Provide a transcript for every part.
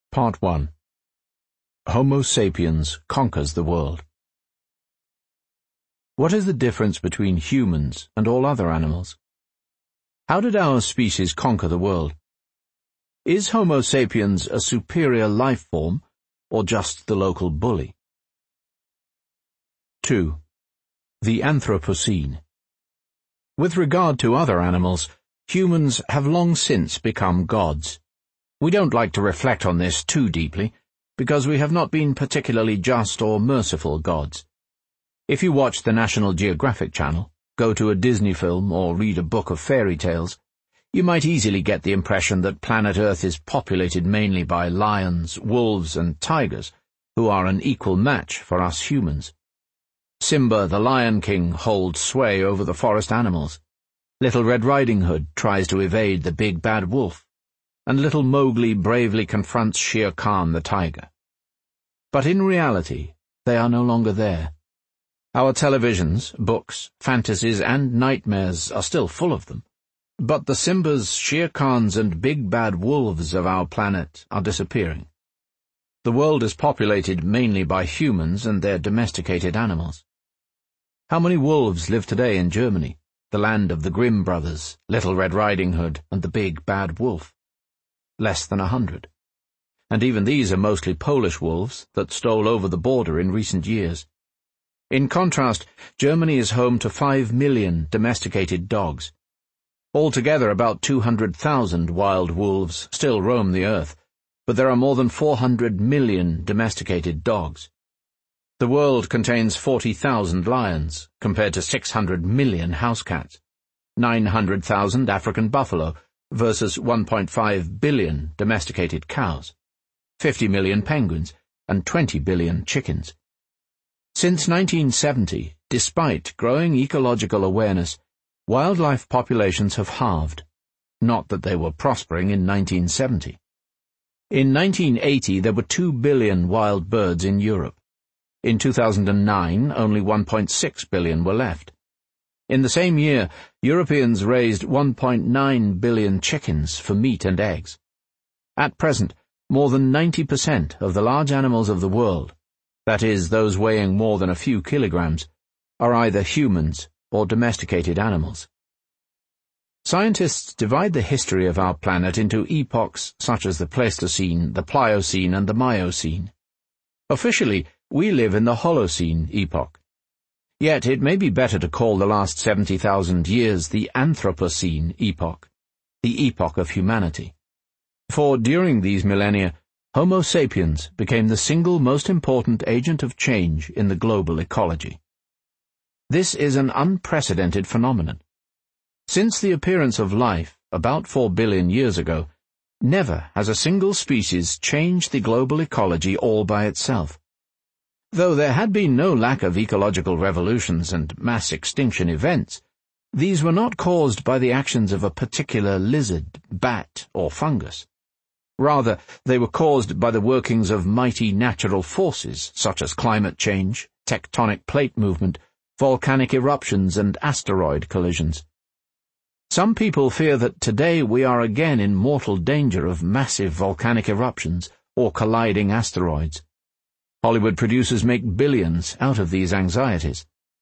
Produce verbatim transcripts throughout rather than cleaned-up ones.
Part one. Homo sapiens conquers the world. What is the difference between humans and all other animals? How did our species conquer the world? Is Homo sapiens a superior life form, or just the local bully? two. The Anthropocene. With regard to other animals, humans have long since become gods. We don't like to reflect on this too deeply, because we have not been particularly just or merciful gods. If you watch the National Geographic Channel, go to a Disney film, or read a book of fairy tales, you might easily get the impression that planet Earth is populated mainly by lions, wolves, and tigers, who are an equal match for us humans. Simba the Lion King holds sway over the forest animals. Little Red Riding Hood tries to evade the big bad wolf, and little Mowgli bravely confronts Shere Khan the tiger. But in reality, they are no longer there. Our televisions, books, fantasies, and nightmares are still full of them, but the Simbas, Shere Khans, and big bad wolves of our planet are disappearing. The world is populated mainly by humans and their domesticated animals. How many wolves live today in Germany, the land of the Grimm brothers, Little Red Riding Hood, and the big bad wolf? Less than a hundred. And even these are mostly Polish wolves that stole over the border in recent years. In contrast, Germany is home to five million domesticated dogs. Altogether, about two hundred thousand wild wolves still roam the earth, but there are more than four hundred million domesticated dogs. The world contains forty thousand lions, compared to six hundred million house cats, nine hundred thousand African buffalo, versus one point five billion domesticated cows, fifty million penguins, and twenty billion chickens. Since nineteen seventy, despite growing ecological awareness, wildlife populations have halved. Not that they were prospering in nineteen seventy. In nineteen eighty, there were two billion wild birds in Europe. In two thousand nine, only one point six billion were left. In the same year, Europeans raised one point nine billion chickens for meat and eggs. At present, more than ninety percent of the large animals of the world, that is, those weighing more than a few kilograms, are either humans or domesticated animals. Scientists divide the history of our planet into epochs such as the Pleistocene, the Pliocene, and the Miocene. Officially, we live in the Holocene epoch. Yet it may be better to call the last seventy thousand years the Anthropocene epoch, the epoch of humanity. For during these millennia, Homo sapiens became the single most important agent of change in the global ecology. This is an unprecedented phenomenon. Since the appearance of life, about four billion years ago, never has a single species changed the global ecology all by itself. Though there had been no lack of ecological revolutions and mass extinction events, these were not caused by the actions of a particular lizard, bat, or fungus. Rather, they were caused by the workings of mighty natural forces such as climate change, tectonic plate movement, volcanic eruptions, and asteroid collisions. Some people fear that today we are again in mortal danger of massive volcanic eruptions or colliding asteroids. Hollywood producers make billions out of these anxieties.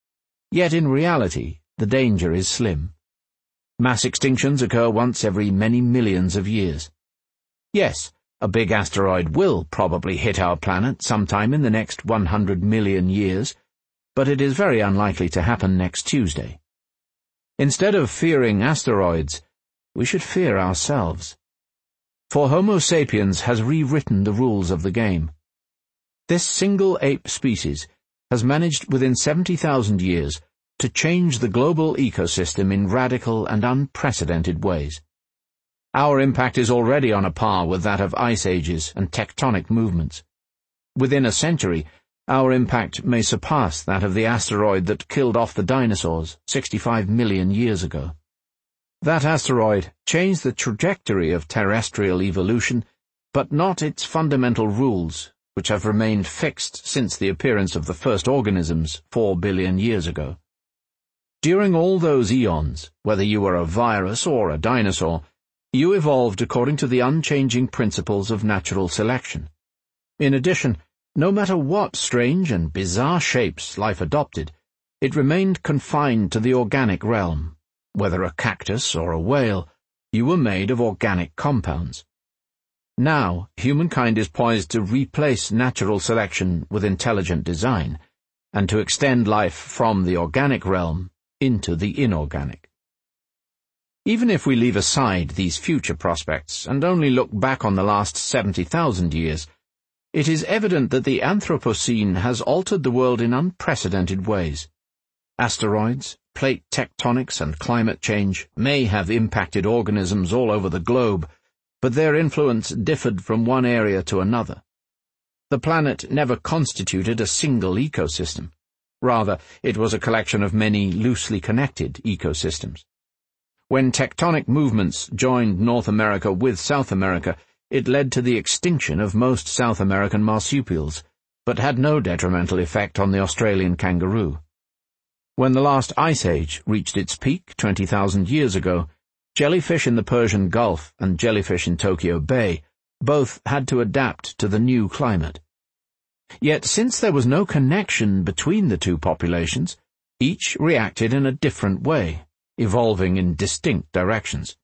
Yet in reality, the danger is slim. Mass extinctions occur once every many millions of years. Yes, a big asteroid will probably hit our planet sometime in the next one hundred million years, but it is very unlikely to happen next Tuesday. Instead of fearing asteroids, we should fear ourselves. For Homo sapiens has rewritten the rules of the game. This single ape species has managed within seventy thousand years to change the global ecosystem in radical and unprecedented ways. Our impact is already on a par with that of ice ages and tectonic movements. Within a century, our impact may surpass that of the asteroid that killed off the dinosaurs sixty-five million years ago. That asteroid changed the trajectory of terrestrial evolution, but not its fundamental rules, which have remained fixed since the appearance of the first organisms four billion years ago. During all those eons, whether you were a virus or a dinosaur, You evolved according to the unchanging principles of natural selection. In addition, no matter what strange and bizarre shapes life adopted, it remained confined to the organic realm. Whether a cactus or a whale, you were made of organic compounds. Now, humankind is poised to replace natural selection with intelligent design, and to extend life from the organic realm into the inorganic. Even if we leave aside these future prospects and only look back on the last seventy thousand years, it is evident that the Anthropocene has altered the world in unprecedented ways. Asteroids, plate tectonics, and climate change may have impacted organisms all over the globe, but their influence differed from one area to another. The planet never constituted a single ecosystem. Rather, it was a collection of many loosely connected ecosystems. When tectonic movements joined North America with South America, it led to the extinction of most South American marsupials, but had no detrimental effect on the Australian kangaroo. When the last ice age reached its peak twenty thousand years ago, jellyfish in the Persian Gulf and jellyfish in Tokyo Bay both had to adapt to the new climate. Yet since there was no connection between the two populations, each reacted in a different way, evolving in distinct directions.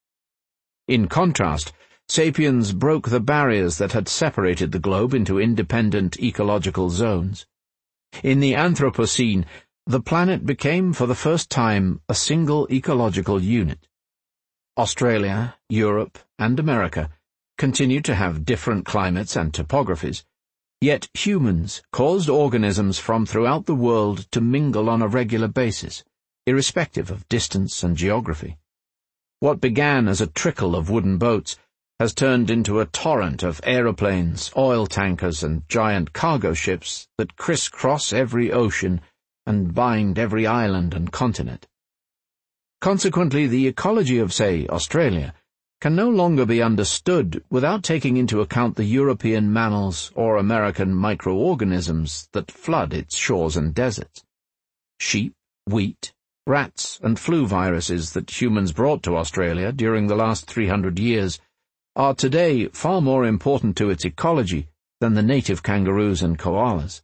In contrast, sapiens broke the barriers that had separated the globe into independent ecological zones. In the Anthropocene, the planet became for the first time a single ecological unit. Australia, Europe, and America continued to have different climates and topographies, yet humans caused organisms from throughout the world to mingle on a regular basis, irrespective of distance and geography. What began as a trickle of wooden boats has turned into a torrent of aeroplanes, oil tankers, and giant cargo ships that crisscross every ocean and bind every island and continent. Consequently, the ecology of, say, Australia can no longer be understood without taking into account the European mammals or American microorganisms that flood its shores and deserts. Sheep, wheat, rats, and flu viruses that humans brought to Australia during the last three hundred years are today far more important to its ecology than the native kangaroos and koalas.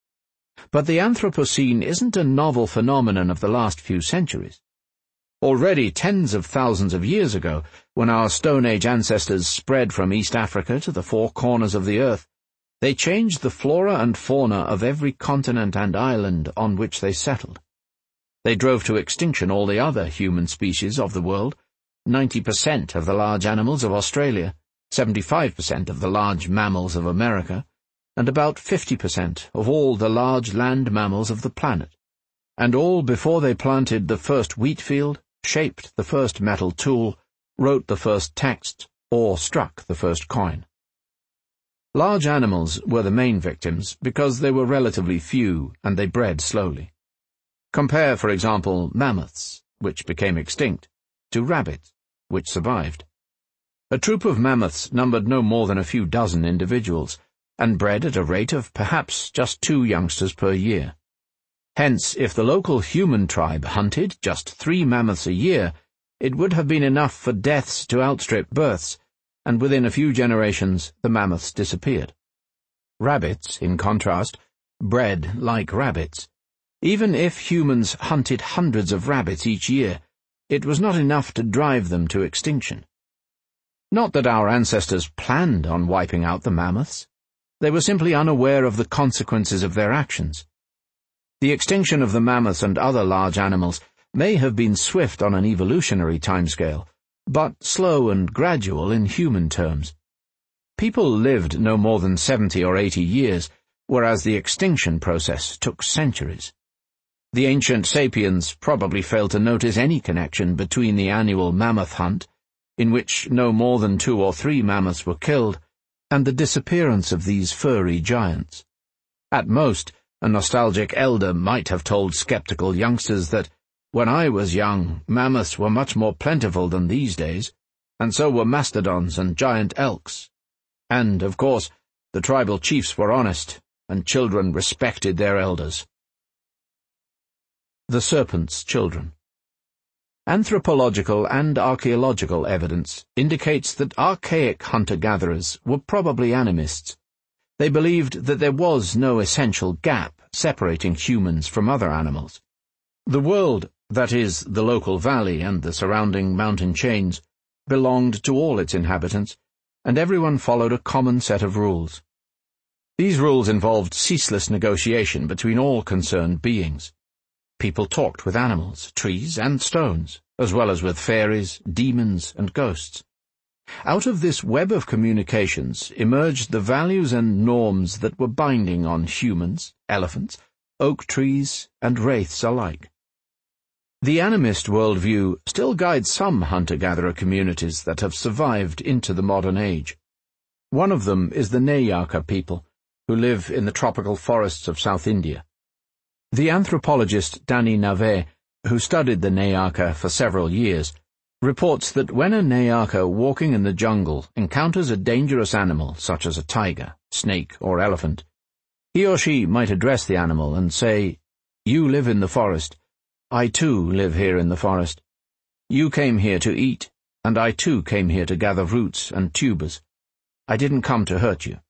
But the Anthropocene isn't a novel phenomenon of the last few centuries. Already tens of thousands of years ago, when our Stone Age ancestors spread from East Africa to the four corners of the earth, they changed the flora and fauna of every continent and island on which they settled. They drove to extinction all the other human species of the world, ninety percent of the large animals of Australia, seventy-five percent of the large mammals of America, and about fifty percent of all the large land mammals of the planet, and all before they planted the first wheat field, shaped the first metal tool, wrote the first text, or struck the first coin. Large animals were the main victims because they were relatively few and they bred slowly. Compare, for example, mammoths, which became extinct, to rabbits, which survived. A troop of mammoths numbered no more than a few dozen individuals, and bred at a rate of perhaps just two youngsters per year. Hence, if the local human tribe hunted just three mammoths a year, it would have been enough for deaths to outstrip births, and within a few generations the mammoths disappeared. Rabbits, in contrast, bred like rabbits. Even if humans hunted hundreds of rabbits each year, it was not enough to drive them to extinction. Not that our ancestors planned on wiping out the mammoths. They were simply unaware of the consequences of their actions. The extinction of the mammoths and other large animals may have been swift on an evolutionary timescale, but slow and gradual in human terms. People lived no more than seventy or eighty years, whereas the extinction process took centuries. The ancient sapiens probably failed to notice any connection between the annual mammoth hunt, in which no more than two or three mammoths were killed, and the disappearance of these furry giants. At most, a nostalgic elder might have told skeptical youngsters that, when I was young, mammoths were much more plentiful than these days, and so were mastodons and giant elks. And, of course, the tribal chiefs were honest, and children respected their elders. The Serpent's Children. Anthropological and archaeological evidence indicates that archaic hunter-gatherers were probably animists. They believed that there was no essential gap separating humans from other animals. The world, that is, the local valley and the surrounding mountain chains, belonged to all its inhabitants, and everyone followed a common set of rules. These rules involved ceaseless negotiation between all concerned beings. People talked with animals, trees, and stones, as well as with fairies, demons, and ghosts. Out of this web of communications emerged the values and norms that were binding on humans, elephants, oak trees, and wraiths alike. The animist worldview still guides some hunter-gatherer communities that have survived into the modern age. One of them is the Nayaka people, who live in the tropical forests of South India. The anthropologist Danny Navé, who studied the Nayaka for several years, reports that when a Nayaka walking in the jungle encounters a dangerous animal such as a tiger, snake, or elephant, he or she might address the animal and say, "You live in the forest. I too live here in the forest. You came here to eat, and I too came here to gather roots and tubers. I didn't come to hurt you."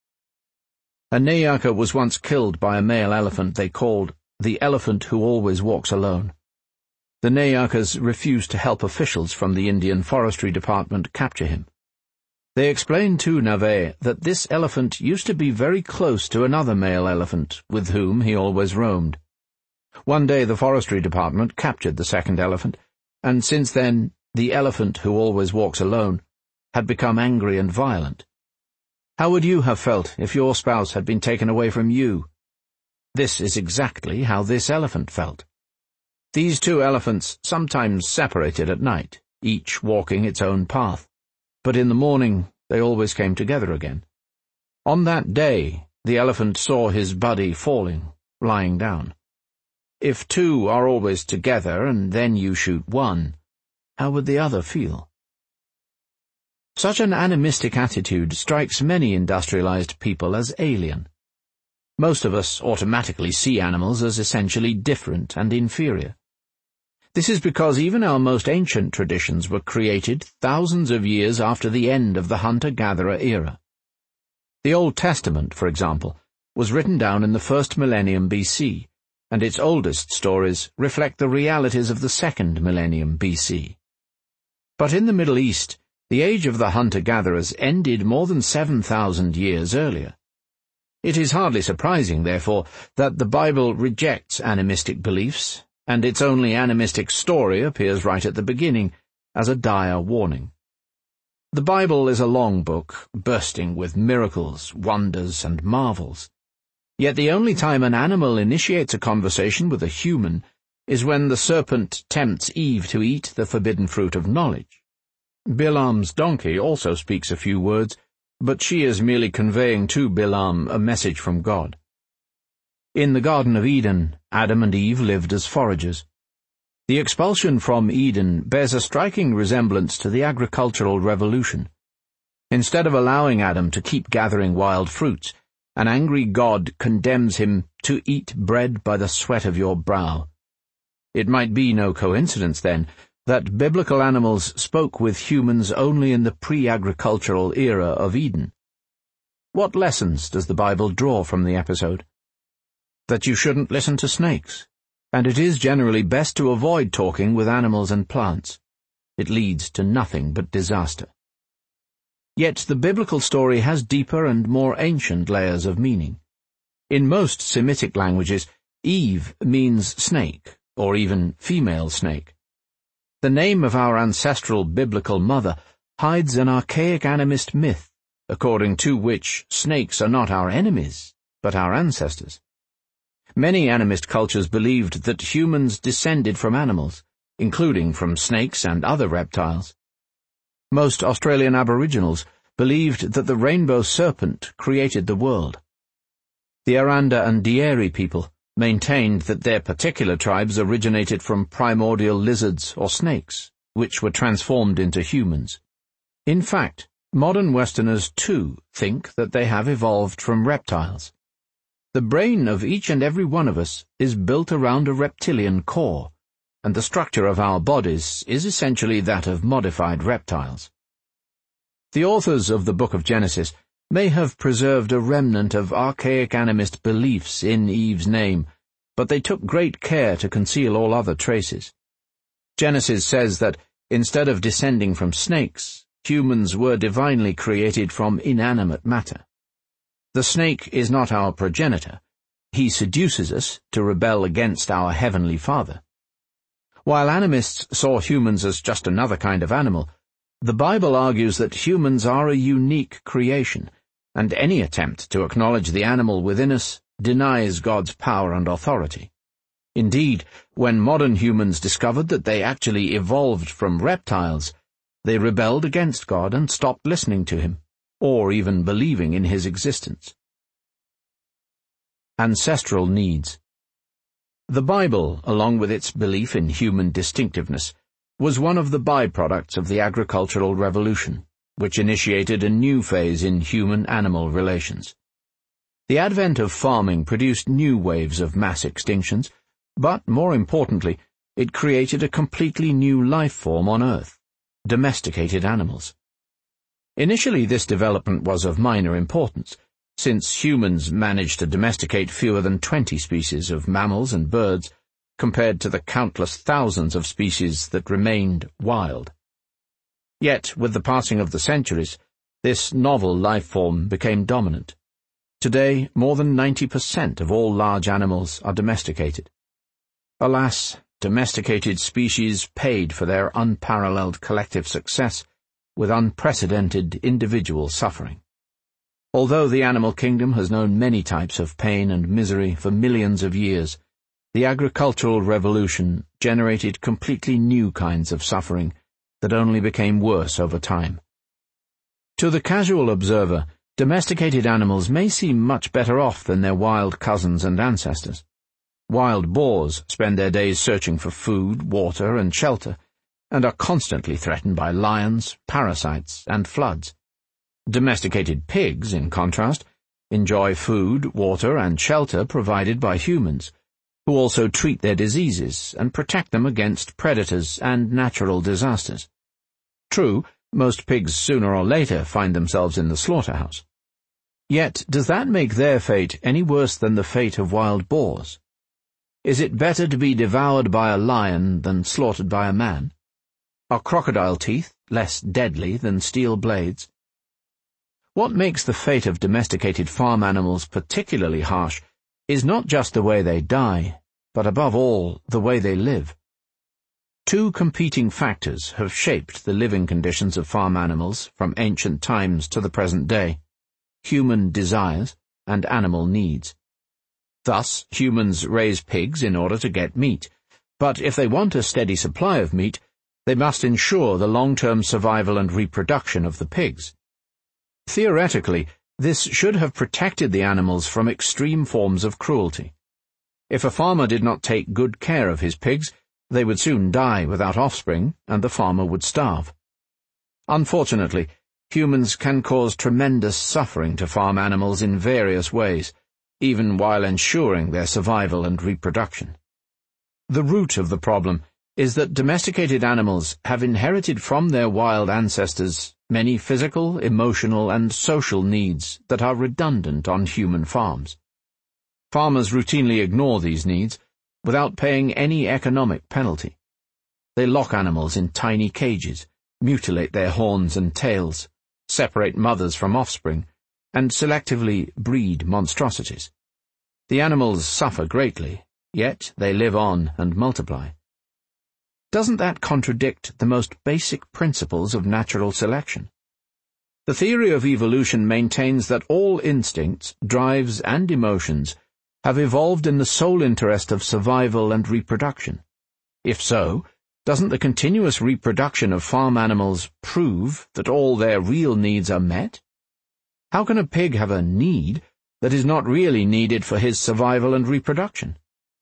A Nayaka was once killed by a male elephant they called the elephant who always walks alone. The Nayakas refused to help officials from the Indian Forestry Department capture him. They explained to Navé that this elephant used to be very close to another male elephant with whom he always roamed. One day the Forestry Department captured the second elephant, and since then the elephant who always walks alone had become angry and violent. How would you have felt if your spouse had been taken away from you? This is exactly how this elephant felt. These two elephants sometimes separated at night, each walking its own path, but in the morning they always came together again. On that day, the elephant saw his buddy falling, lying down. If two are always together and then you shoot one, how would the other feel? Such an animistic attitude strikes many industrialized people as alien. Most of us automatically see animals as essentially different and inferior. This is because even our most ancient traditions were created thousands of years after the end of the hunter-gatherer era. The Old Testament, for example, was written down in the first millennium B C, and its oldest stories reflect the realities of the second millennium B C. But in the Middle East, the age of the hunter-gatherers ended more than seven thousand years earlier. It is hardly surprising, therefore, that the Bible rejects animistic beliefs, and its only animistic story appears right at the beginning, as a dire warning. The Bible is a long book, bursting with miracles, wonders, and marvels. Yet the only time an animal initiates a conversation with a human is when the serpent tempts Eve to eat the forbidden fruit of knowledge. Bilam's donkey also speaks a few words, but she is merely conveying to Bilam a message from God. In the Garden of Eden, Adam and Eve lived as foragers. The expulsion from Eden bears a striking resemblance to the agricultural revolution. Instead of allowing Adam to keep gathering wild fruits, an angry God condemns him to eat bread by the sweat of your brow. It might be no coincidence, then, that biblical animals spoke with humans only in the pre-agricultural era of Eden. What lessons does the Bible draw from the episode? That you shouldn't listen to snakes, and it is generally best to avoid talking with animals and plants. It leads to nothing but disaster. Yet the biblical story has deeper and more ancient layers of meaning. In most Semitic languages, Eve means snake, or even female snake. The name of our ancestral biblical mother hides an archaic animist myth, according to which snakes are not our enemies, but our ancestors. Many animist cultures believed that humans descended from animals, including from snakes and other reptiles. Most Australian Aboriginals believed that the rainbow serpent created the world. The Aranda and Dieri people maintained that their particular tribes originated from primordial lizards or snakes, which were transformed into humans. In fact, modern Westerners too think that they have evolved from reptiles. The brain of each and every one of us is built around a reptilian core, and the structure of our bodies is essentially that of modified reptiles. The authors of the book of Genesis may have preserved a remnant of archaic animist beliefs in Eve's name, but they took great care to conceal all other traces. Genesis says that, instead of descending from snakes, humans were divinely created from inanimate matter. The snake is not our progenitor. He seduces us to rebel against our Heavenly Father. While animists saw humans as just another kind of animal, the Bible argues that humans are a unique creation, and any attempt to acknowledge the animal within us denies God's power and authority. Indeed, when modern humans discovered that they actually evolved from reptiles, they rebelled against God and stopped listening to him, or even believing in his existence. Ancestral needs. The Bible, along with its belief in human distinctiveness, was one of the byproducts of the agricultural revolution, which initiated a new phase in human-animal relations. The advent of farming produced new waves of mass extinctions, but, more importantly, it created a completely new life form on Earth, domesticated animals. Initially, this development was of minor importance, since humans managed to domesticate fewer than twenty species of mammals and birds, compared to the countless thousands of species that remained wild. Yet, with the passing of the centuries, this novel life form became dominant. Today, more than ninety percent of all large animals are domesticated. Alas, domesticated species paid for their unparalleled collective success with unprecedented individual suffering. Although the animal kingdom has known many types of pain and misery for millions of years, the agricultural revolution generated completely new kinds of suffering that only became worse over time. To the casual observer, domesticated animals may seem much better off than their wild cousins and ancestors. Wild boars spend their days searching for food, water, and shelter, and are constantly threatened by lions, parasites, and floods. Domesticated pigs, in contrast, enjoy food, water, and shelter provided by humans, who also treat their diseases and protect them against predators and natural disasters. True, most pigs sooner or later find themselves in the slaughterhouse. Yet, does that make their fate any worse than the fate of wild boars? Is it better to be devoured by a lion than slaughtered by a man? Are crocodile teeth less deadly than steel blades? What makes the fate of domesticated farm animals particularly harsh is not just the way they die, but above all, the way they live. Two competing factors have shaped the living conditions of farm animals from ancient times to the present day: human desires and animal needs. Thus, humans raise pigs in order to get meat, but if they want a steady supply of meat, they must ensure the long-term survival and reproduction of the pigs. Theoretically, this should have protected the animals from extreme forms of cruelty. If a farmer did not take good care of his pigs, they would soon die without offspring, and the farmer would starve. Unfortunately, humans can cause tremendous suffering to farm animals in various ways, even while ensuring their survival and reproduction. The root of the problem is that domesticated animals have inherited from their wild ancestors many physical, emotional, and social needs that are redundant on human farms. Farmers routinely ignore these needs without paying any economic penalty. They lock animals in tiny cages, mutilate their horns and tails, separate mothers from offspring, and selectively breed monstrosities. The animals suffer greatly, yet they live on and multiply. Doesn't that contradict the most basic principles of natural selection? The theory of evolution maintains that all instincts, drives, and emotions have evolved in the sole interest of survival and reproduction. If so, doesn't the continuous reproduction of farm animals prove that all their real needs are met? How can a pig have a need that is not really needed for his survival and reproduction?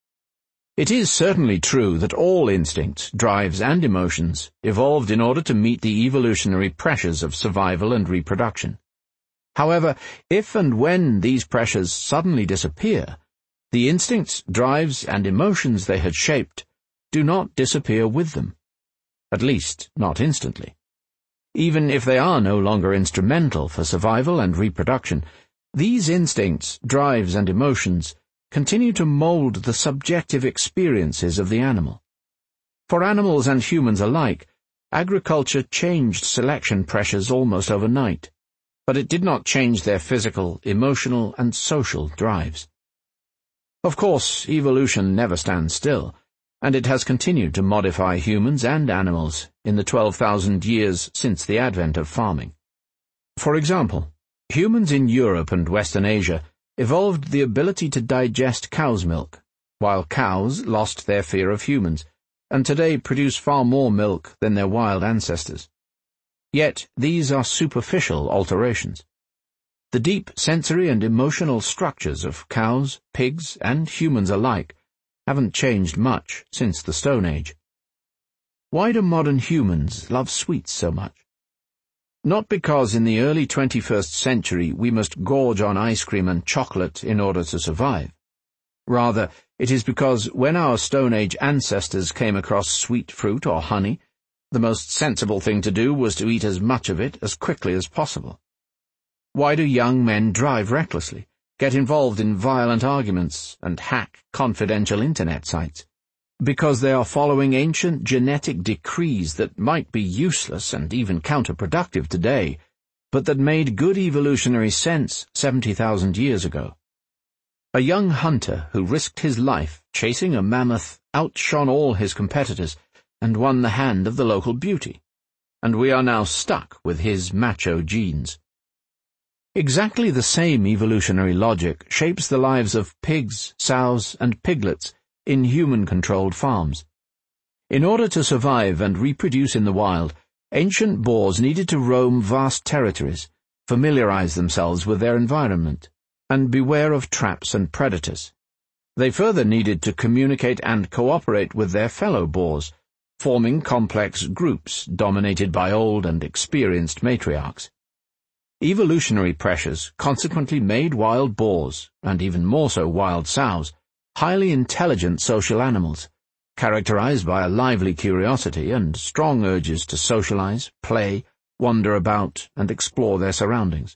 It is certainly true that all instincts, drives, and emotions evolved in order to meet the evolutionary pressures of survival and reproduction. However, if and when these pressures suddenly disappear, the instincts, drives, and emotions they had shaped do not disappear with them. At least, not instantly. Even if they are no longer instrumental for survival and reproduction, these instincts, drives, and emotions continue to mold the subjective experiences of the animal. For animals and humans alike, agriculture changed selection pressures almost overnight, but it did not change their physical, emotional, and social drives. Of course, evolution never stands still, and it has continued to modify humans and animals in the twelve thousand years since the advent of farming. For example, humans in Europe and Western Asia evolved the ability to digest cow's milk, while cows lost their fear of humans, and today produce far more milk than their wild ancestors. Yet these are superficial alterations. The deep sensory and emotional structures of cows, pigs, and humans alike haven't changed much since the Stone Age. Why do modern humans love sweets so much? Not because in the early twenty-first century we must gorge on ice cream and chocolate in order to survive. Rather, it is because when our Stone Age ancestors came across sweet fruit or honey, the most sensible thing to do was to eat as much of it as quickly as possible. Why do young men drive recklessly, get involved in violent arguments, and hack confidential internet sites? Because they are following ancient genetic decrees that might be useless and even counterproductive today, but that made good evolutionary sense seventy thousand years ago. A young hunter who risked his life chasing a mammoth outshone all his competitors and won the hand of the local beauty, and we are now stuck with his macho genes. Exactly the same evolutionary logic shapes the lives of pigs, sows, and piglets in human-controlled farms. In order to survive and reproduce in the wild, ancient boars needed to roam vast territories, familiarize themselves with their environment, and beware of traps and predators. They further needed to communicate and cooperate with their fellow boars, forming complex groups dominated by old and experienced matriarchs. Evolutionary pressures consequently made wild boars, and even more so wild sows, highly intelligent social animals, characterized by a lively curiosity and strong urges to socialize, play, wander about, and explore their surroundings.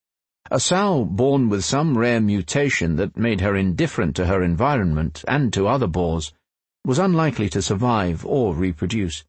A sow born with some rare mutation that made her indifferent to her environment and to other boars was unlikely to survive or reproduce.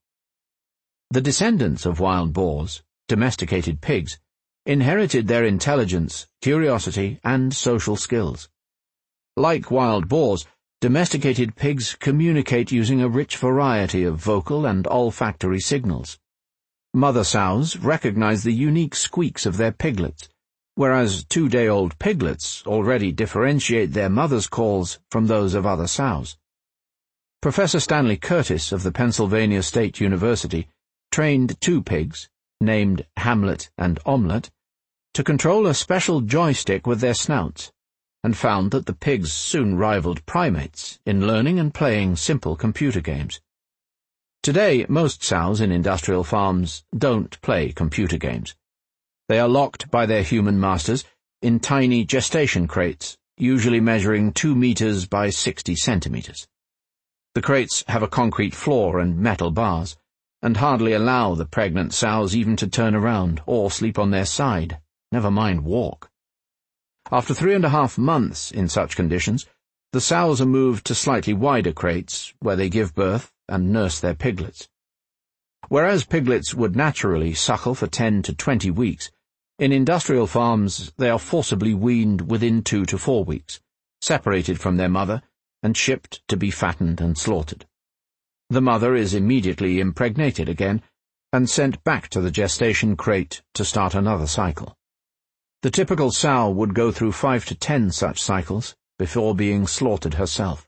The descendants of wild boars, domesticated pigs, inherited their intelligence, curiosity, and social skills. Like wild boars, domesticated pigs communicate using a rich variety of vocal and olfactory signals. Mother sows recognize the unique squeaks of their piglets, whereas two-day-old piglets already differentiate their mother's calls from those of other sows. Professor Stanley Curtis of the Pennsylvania State University trained two pigs, named Hamlet and Omelette, to control a special joystick with their snouts, and found that the pigs soon rivaled primates in learning and playing simple computer games. Today, most sows in industrial farms don't play computer games. They are locked by their human masters in tiny gestation crates, usually measuring two meters by sixty centimeters. The crates have a concrete floor and metal bars, and hardly allow the pregnant sows even to turn around or sleep on their side, never mind walk. After three and a half months in such conditions, the sows are moved to slightly wider crates, where they give birth and nurse their piglets. Whereas piglets would naturally suckle for ten to twenty weeks, in industrial farms they are forcibly weaned within two to four weeks, separated from their mother, and shipped to be fattened and slaughtered. The mother is immediately impregnated again, and sent back to the gestation crate to start another cycle. The typical sow would go through five to ten such cycles before being slaughtered herself.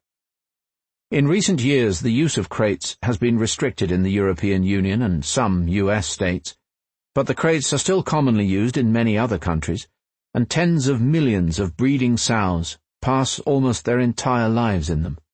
In recent years, the use of crates has been restricted in the European Union and some U S states, but the crates are still commonly used in many other countries, and tens of millions of breeding sows pass almost their entire lives in them.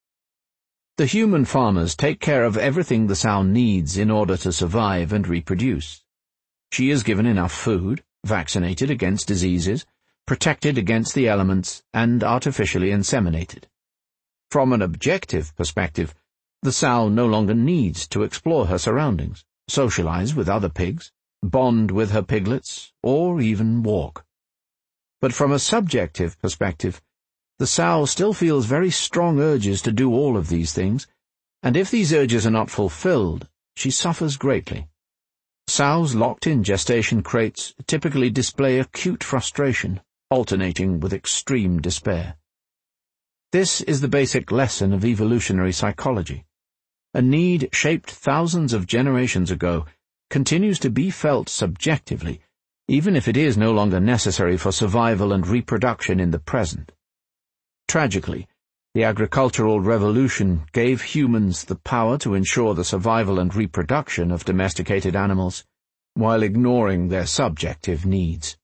The human farmers take care of everything the sow needs in order to survive and reproduce. She is given enough food, vaccinated against diseases, protected against the elements, and artificially inseminated. From an objective perspective, The sow no longer needs to explore her surroundings, socialize with other pigs, bond with her piglets, or even walk. But from a subjective perspective, the sow still feels very strong urges to do all of these things, and if these urges are not fulfilled, she suffers greatly. Sows locked in gestation crates typically display acute frustration, alternating with extreme despair. This is the basic lesson of evolutionary psychology. A need shaped thousands of generations ago continues to be felt subjectively, even if it is no longer necessary for survival and reproduction in the present. Tragically, the agricultural revolution gave humans the power to ensure the survival and reproduction of domesticated animals, while ignoring their subjective needs.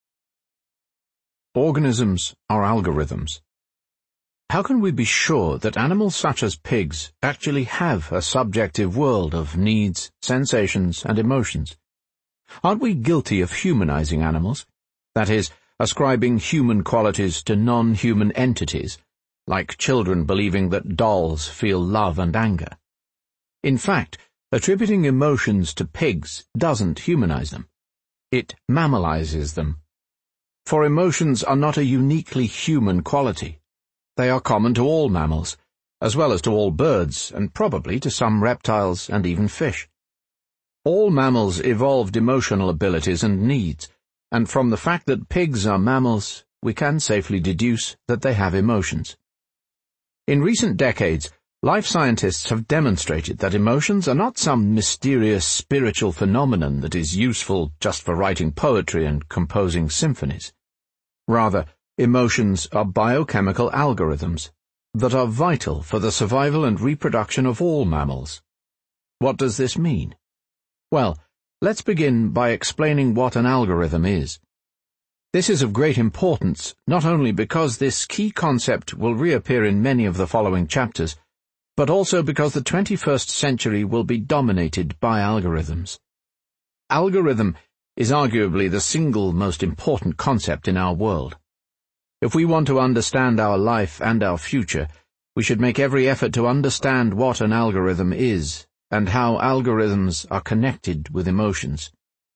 Organisms are algorithms. How can we be sure that animals such as pigs actually have a subjective world of needs, sensations, and emotions? Aren't we guilty of humanizing animals? That is, ascribing human qualities to non-human entities, like children believing that dolls feel love and anger. In fact, attributing emotions to pigs doesn't humanize them. It mammalizes them. For emotions are not a uniquely human quality. They are common to all mammals, as well as to all birds, and probably to some reptiles and even fish. All mammals evolved emotional abilities and needs, and from the fact that pigs are mammals, we can safely deduce that they have emotions. In recent decades, life scientists have demonstrated that emotions are not some mysterious spiritual phenomenon that is useful just for writing poetry and composing symphonies. Rather, emotions are biochemical algorithms that are vital for the survival and reproduction of all mammals. What does this mean? Well, let's begin by explaining what an algorithm is. This is of great importance, not only because this key concept will reappear in many of the following chapters, but also because the twenty-first century will be dominated by algorithms. Algorithm is arguably the single most important concept in our world. If we want to understand our life and our future, we should make every effort to understand what an algorithm is and how algorithms are connected with emotions.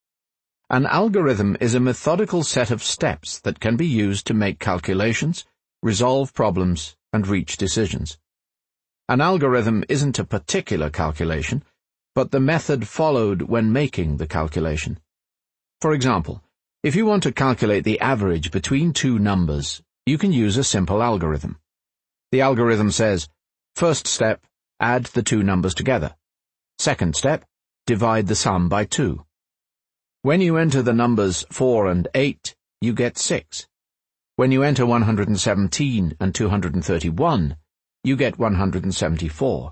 An algorithm is a methodical set of steps that can be used to make calculations, resolve problems, and reach decisions. An algorithm isn't a particular calculation, but the method followed when making the calculation. For example, if you want to calculate the average between two numbers, you can use a simple algorithm. The algorithm says, first step, add the two numbers together. Second step, divide the sum by two. When you enter the numbers four and eight, you get six. When you enter one hundred seventeen and two hundred thirty-one, you get one hundred seventy-four.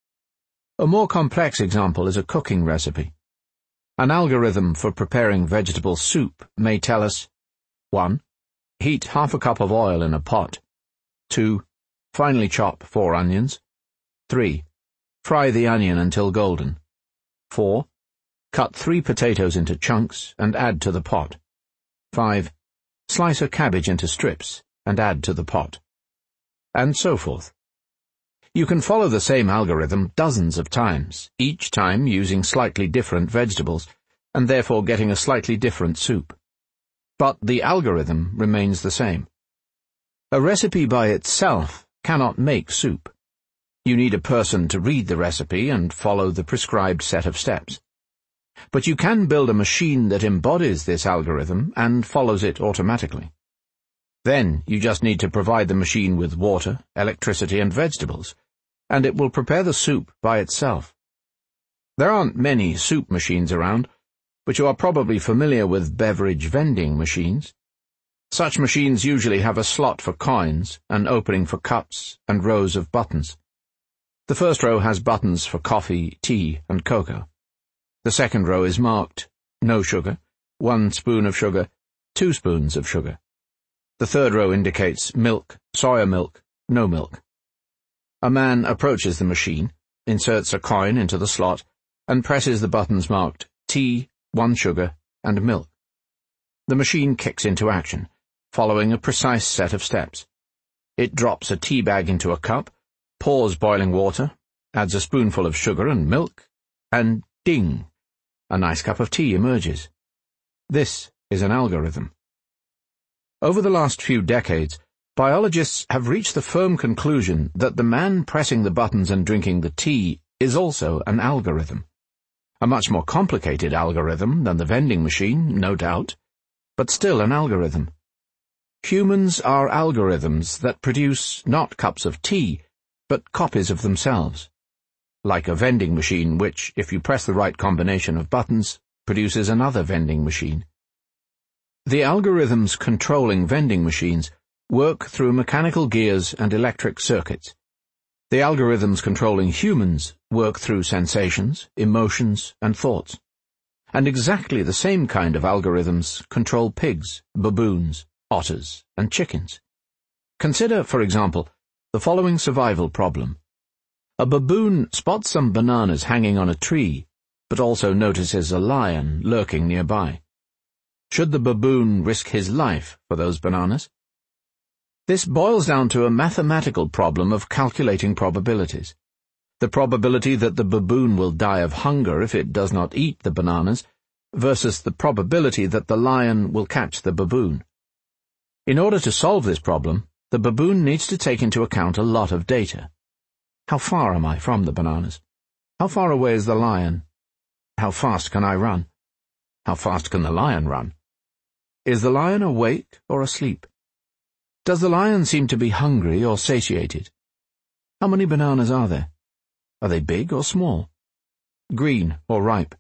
A more complex example is a cooking recipe. An algorithm for preparing vegetable soup may tell us, one. Heat half a cup of oil in a pot. two. Finely chop four onions. three. Fry the onion until golden. four. Cut three potatoes into chunks and add to the pot. five. Slice a cabbage into strips and add to the pot. And so forth. You can follow the same algorithm dozens of times, each time using slightly different vegetables, and therefore getting a slightly different soup. But the algorithm remains the same. A recipe by itself cannot make soup. You need a person to read the recipe and follow the prescribed set of steps. But you can build a machine that embodies this algorithm and follows it automatically. Then you just need to provide the machine with water, electricity, and vegetables, and it will prepare the soup by itself. There aren't many soup machines around, but you are probably familiar with beverage vending machines. Such machines usually have a slot for coins, an opening for cups, and rows of buttons. The first row has buttons for coffee, tea, and cocoa. The second row is marked, no sugar, one spoon of sugar, two spoons of sugar. The third row indicates milk, soya milk, no milk. A man approaches the machine, inserts a coin into the slot, and presses the buttons marked tea, one sugar, and milk. The machine kicks into action, following a precise set of steps. It drops a tea bag into a cup, pours boiling water, adds a spoonful of sugar and milk, and ding, a nice cup of tea emerges. This is an algorithm. Over the last few decades, biologists have reached the firm conclusion that the man pressing the buttons and drinking the tea is also an algorithm. A much more complicated algorithm than the vending machine, no doubt, but still an algorithm. Humans are algorithms that produce not cups of tea, but copies of themselves. Like a vending machine which, if you press the right combination of buttons, produces another vending machine. The algorithms controlling vending machines work through mechanical gears and electric circuits. The algorithms controlling humans work through sensations, emotions, and thoughts. And exactly the same kind of algorithms control pigs, baboons, otters, and chickens. Consider, for example, the following survival problem. A baboon spots some bananas hanging on a tree, but also notices a lion lurking nearby. Should the baboon risk his life for those bananas? This boils down to a mathematical problem of calculating probabilities. The probability that the baboon will die of hunger if it does not eat the bananas versus the probability that the lion will catch the baboon. In order to solve this problem, the baboon needs to take into account a lot of data. How far am I from the bananas? How far away is the lion? How fast can I run? How fast can the lion run? Is the lion awake or asleep? Does the lion seem to be hungry or satiated? How many bananas are there? Are they big or small? Green or ripe?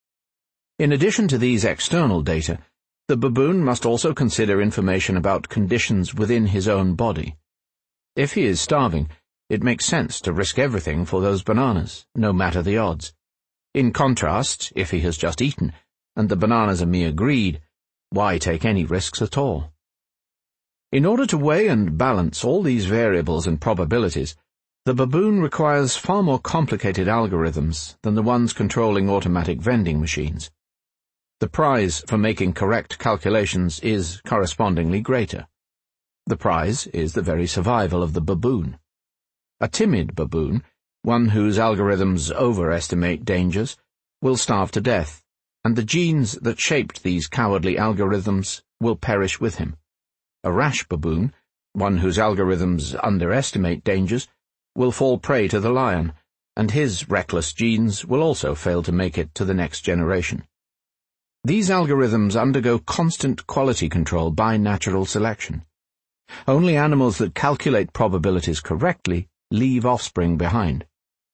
In addition to these external data, the baboon must also consider information about conditions within his own body. If he is starving, it makes sense to risk everything for those bananas, no matter the odds. In contrast, if he has just eaten, and the bananas are mere greed, why take any risks at all? In order to weigh and balance all these variables and probabilities, the baboon requires far more complicated algorithms than the ones controlling automatic vending machines. The prize for making correct calculations is correspondingly greater. The prize is the very survival of the baboon. A timid baboon, one whose algorithms overestimate dangers, will starve to death, and the genes that shaped these cowardly algorithms will perish with him. A rash baboon, one whose algorithms underestimate dangers, will fall prey to the lion, and his reckless genes will also fail to make it to the next generation. These algorithms undergo constant quality control by natural selection. Only animals that calculate probabilities correctly leave offspring behind.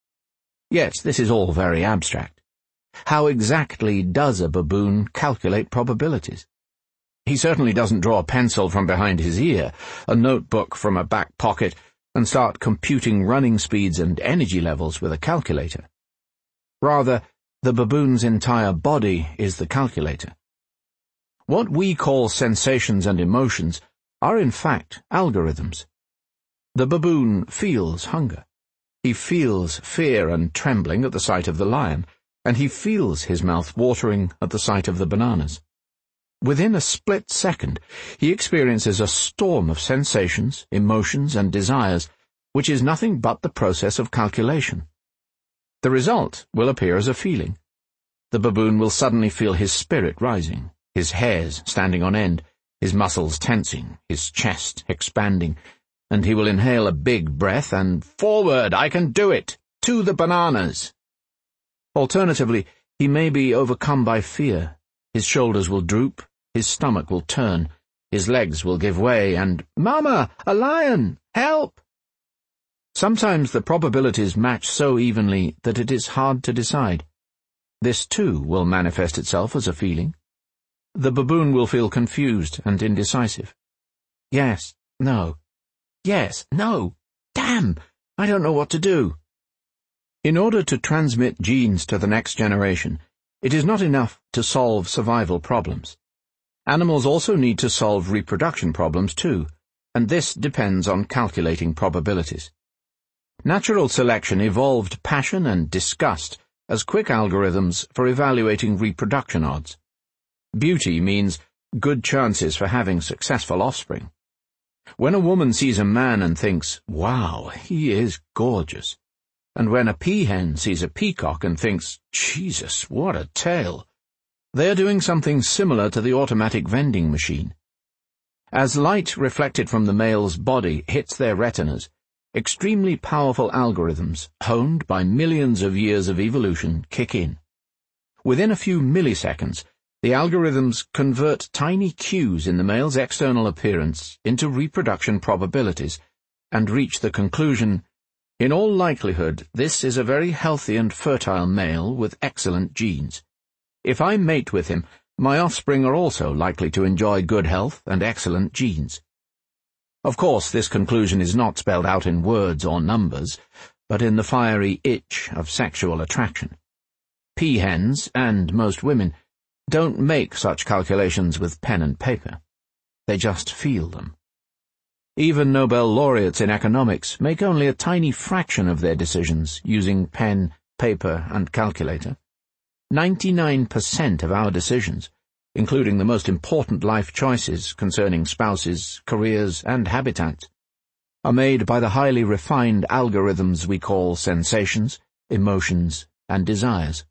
Yet this is all very abstract. How exactly does a baboon calculate probabilities? He certainly doesn't draw a pencil from behind his ear, a notebook from a back pocket, and start computing running speeds and energy levels with a calculator. Rather, the baboon's entire body is the calculator. What we call sensations and emotions are in fact algorithms. The baboon feels hunger. He feels fear and trembling at the sight of the lion, and he feels his mouth watering at the sight of the bananas. Within a split second, he experiences a storm of sensations, emotions, and desires, which is nothing but the process of calculation. The result will appear as a feeling. The baboon will suddenly feel his spirit rising, his hairs standing on end, his muscles tensing, his chest expanding, and he will inhale a big breath and, "Forward, I can do it! To the bananas!" Alternatively, he may be overcome by fear. His shoulders will droop, his stomach will turn, his legs will give way, and, "Mama, a lion! Help!" Sometimes the probabilities match so evenly that it is hard to decide. This, too, will manifest itself as a feeling. The baboon will feel confused and indecisive. Yes, no. Yes, no. Damn! I don't know what to do. In order to transmit genes to the next generation, it is not enough to solve survival problems. Animals also need to solve reproduction problems too, and this depends on calculating probabilities. Natural selection evolved passion and disgust as quick algorithms for evaluating reproduction odds. Beauty means good chances for having successful offspring. When a woman sees a man and thinks, "Wow, he is gorgeous," and when a peahen sees a peacock and thinks, "Jesus, what a tail," they are doing something similar to the automatic vending machine. As light reflected from the male's body hits their retinas, extremely powerful algorithms, honed by millions of years of evolution, kick in. Within a few milliseconds, the algorithms convert tiny cues in the male's external appearance into reproduction probabilities and reach the conclusion, in all likelihood, this is a very healthy and fertile male with excellent genes. If I mate with him, my offspring are also likely to enjoy good health and excellent genes. Of course, this conclusion is not spelled out in words or numbers, but in the fiery itch of sexual attraction. Peahens, and most women, don't make such calculations with pen and paper. They just feel them. Even Nobel laureates in economics make only a tiny fraction of their decisions using pen, paper, and calculator. Ninety-nine percent of our decisions, including the most important life choices concerning spouses, careers, and habitats, are made by the highly refined algorithms we call sensations, emotions, and desires.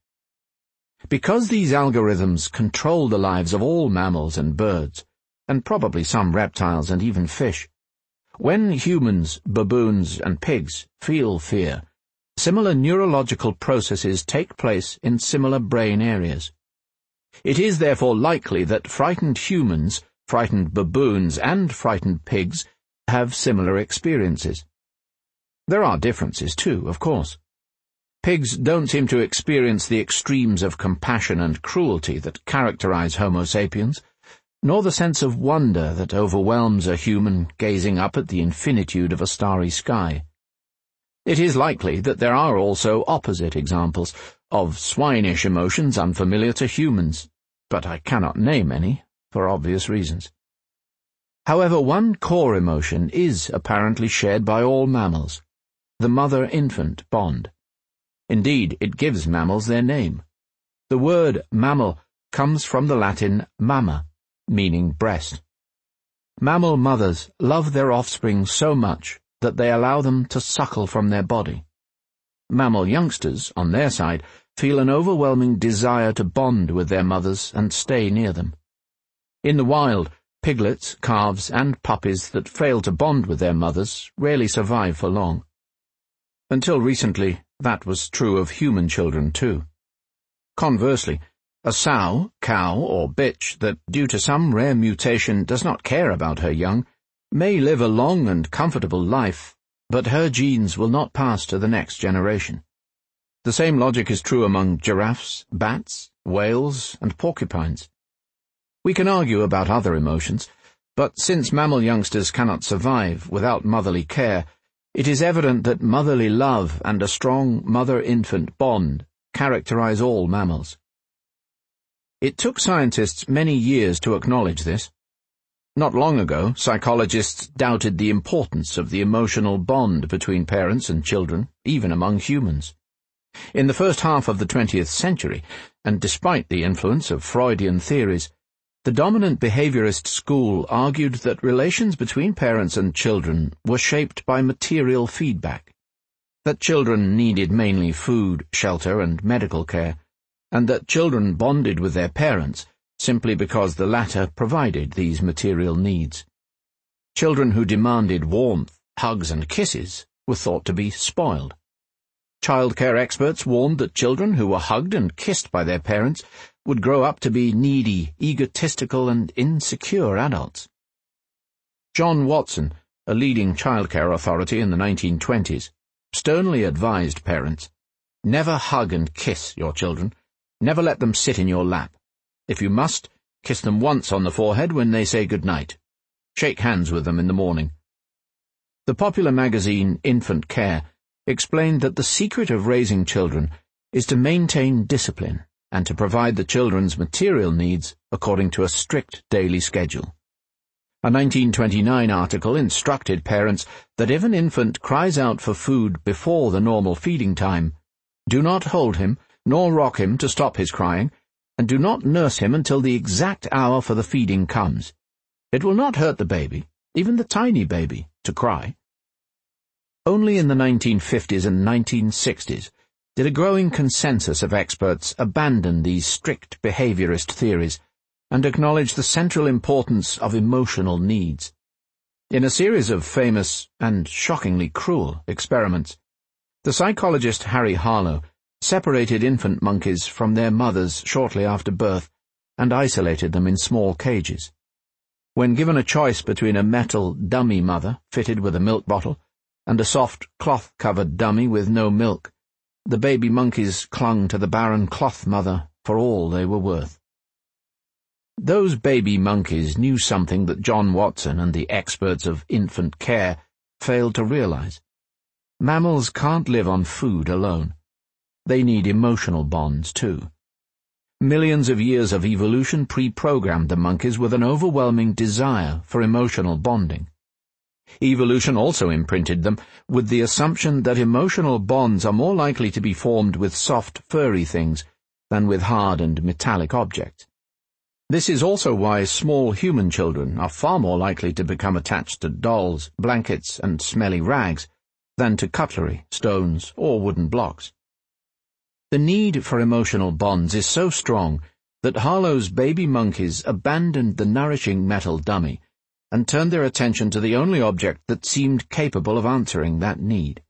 Because these algorithms control the lives of all mammals and birds, and probably some reptiles and even fish, when humans, baboons, and pigs feel fear, similar neurological processes take place in similar brain areas. It is therefore likely that frightened humans, frightened baboons, and frightened pigs have similar experiences. There are differences too, of course. Pigs don't seem to experience the extremes of compassion and cruelty that characterize Homo sapiens, nor the sense of wonder that overwhelms a human gazing up at the infinitude of a starry sky. It is likely that there are also opposite examples of swinish emotions unfamiliar to humans, but I cannot name any, for obvious reasons. However, one core emotion is apparently shared by all mammals, the mother-infant bond. Indeed, it gives mammals their name. The word mammal comes from the Latin mamma, meaning breast. Mammal mothers love their offspring so much that they allow them to suckle from their body. Mammal youngsters, on their side, feel an overwhelming desire to bond with their mothers and stay near them. In the wild, piglets, calves, and puppies that fail to bond with their mothers rarely survive for long. Until recently, that was true of human children too. Conversely, a sow, cow, or bitch that, due to some rare mutation, does not care about her young, may live a long and comfortable life, but her genes will not pass to the next generation. The same logic is true among giraffes, bats, whales, and porcupines. We can argue about other emotions, but since mammal youngsters cannot survive without motherly care, it is evident that motherly love and a strong mother-infant bond characterize all mammals. It took scientists many years to acknowledge this. Not long ago, psychologists doubted the importance of the emotional bond between parents and children, even among humans. In the first half of the twentieth century, and despite the influence of Freudian theories, the dominant behaviorist school argued that relations between parents and children were shaped by material feedback, that children needed mainly food, shelter, and medical care, and that children bonded with their parents simply because the latter provided these material needs. Children who demanded warmth, hugs, and kisses were thought to be spoiled. Childcare experts warned that children who were hugged and kissed by their parents would grow up to be needy, egotistical, and insecure adults. John Watson, a leading childcare authority in the nineteen twenties, sternly advised parents, "Never hug and kiss your children. Never let them sit in your lap. If you must, kiss them once on the forehead when they say good night. Shake hands with them in the morning." The popular magazine Infant Care explained that the secret of raising children is to maintain discipline and to provide the children's material needs according to a strict daily schedule. A nineteen twenty-nine article instructed parents that if an infant cries out for food before the normal feeding time, do not hold him nor rock him to stop his crying, and do not nurse him until the exact hour for the feeding comes. It will not hurt the baby, even the tiny baby, to cry. Only in the nineteen fifties and nineteen sixties did a growing consensus of experts abandon these strict behaviorist theories and acknowledge the central importance of emotional needs. In a series of famous and shockingly cruel experiments, the psychologist Harry Harlow separated infant monkeys from their mothers shortly after birth and isolated them in small cages. When given a choice between a metal dummy mother fitted with a milk bottle and a soft cloth-covered dummy with no milk, the baby monkeys clung to the barren cloth mother for all they were worth. Those baby monkeys knew something that John Watson and the experts of infant care failed to realize. Mammals can't live on food alone. They need emotional bonds, too. Millions of years of evolution pre-programmed the monkeys with an overwhelming desire for emotional bonding. Evolution also imprinted them with the assumption that emotional bonds are more likely to be formed with soft, furry things than with hard and metallic objects. This is also why small human children are far more likely to become attached to dolls, blankets, and smelly rags than to cutlery, stones, or wooden blocks. The need for emotional bonds is so strong that Harlow's baby monkeys abandoned the nourishing metal dummy and turned their attention to the only object that seemed capable of answering that need.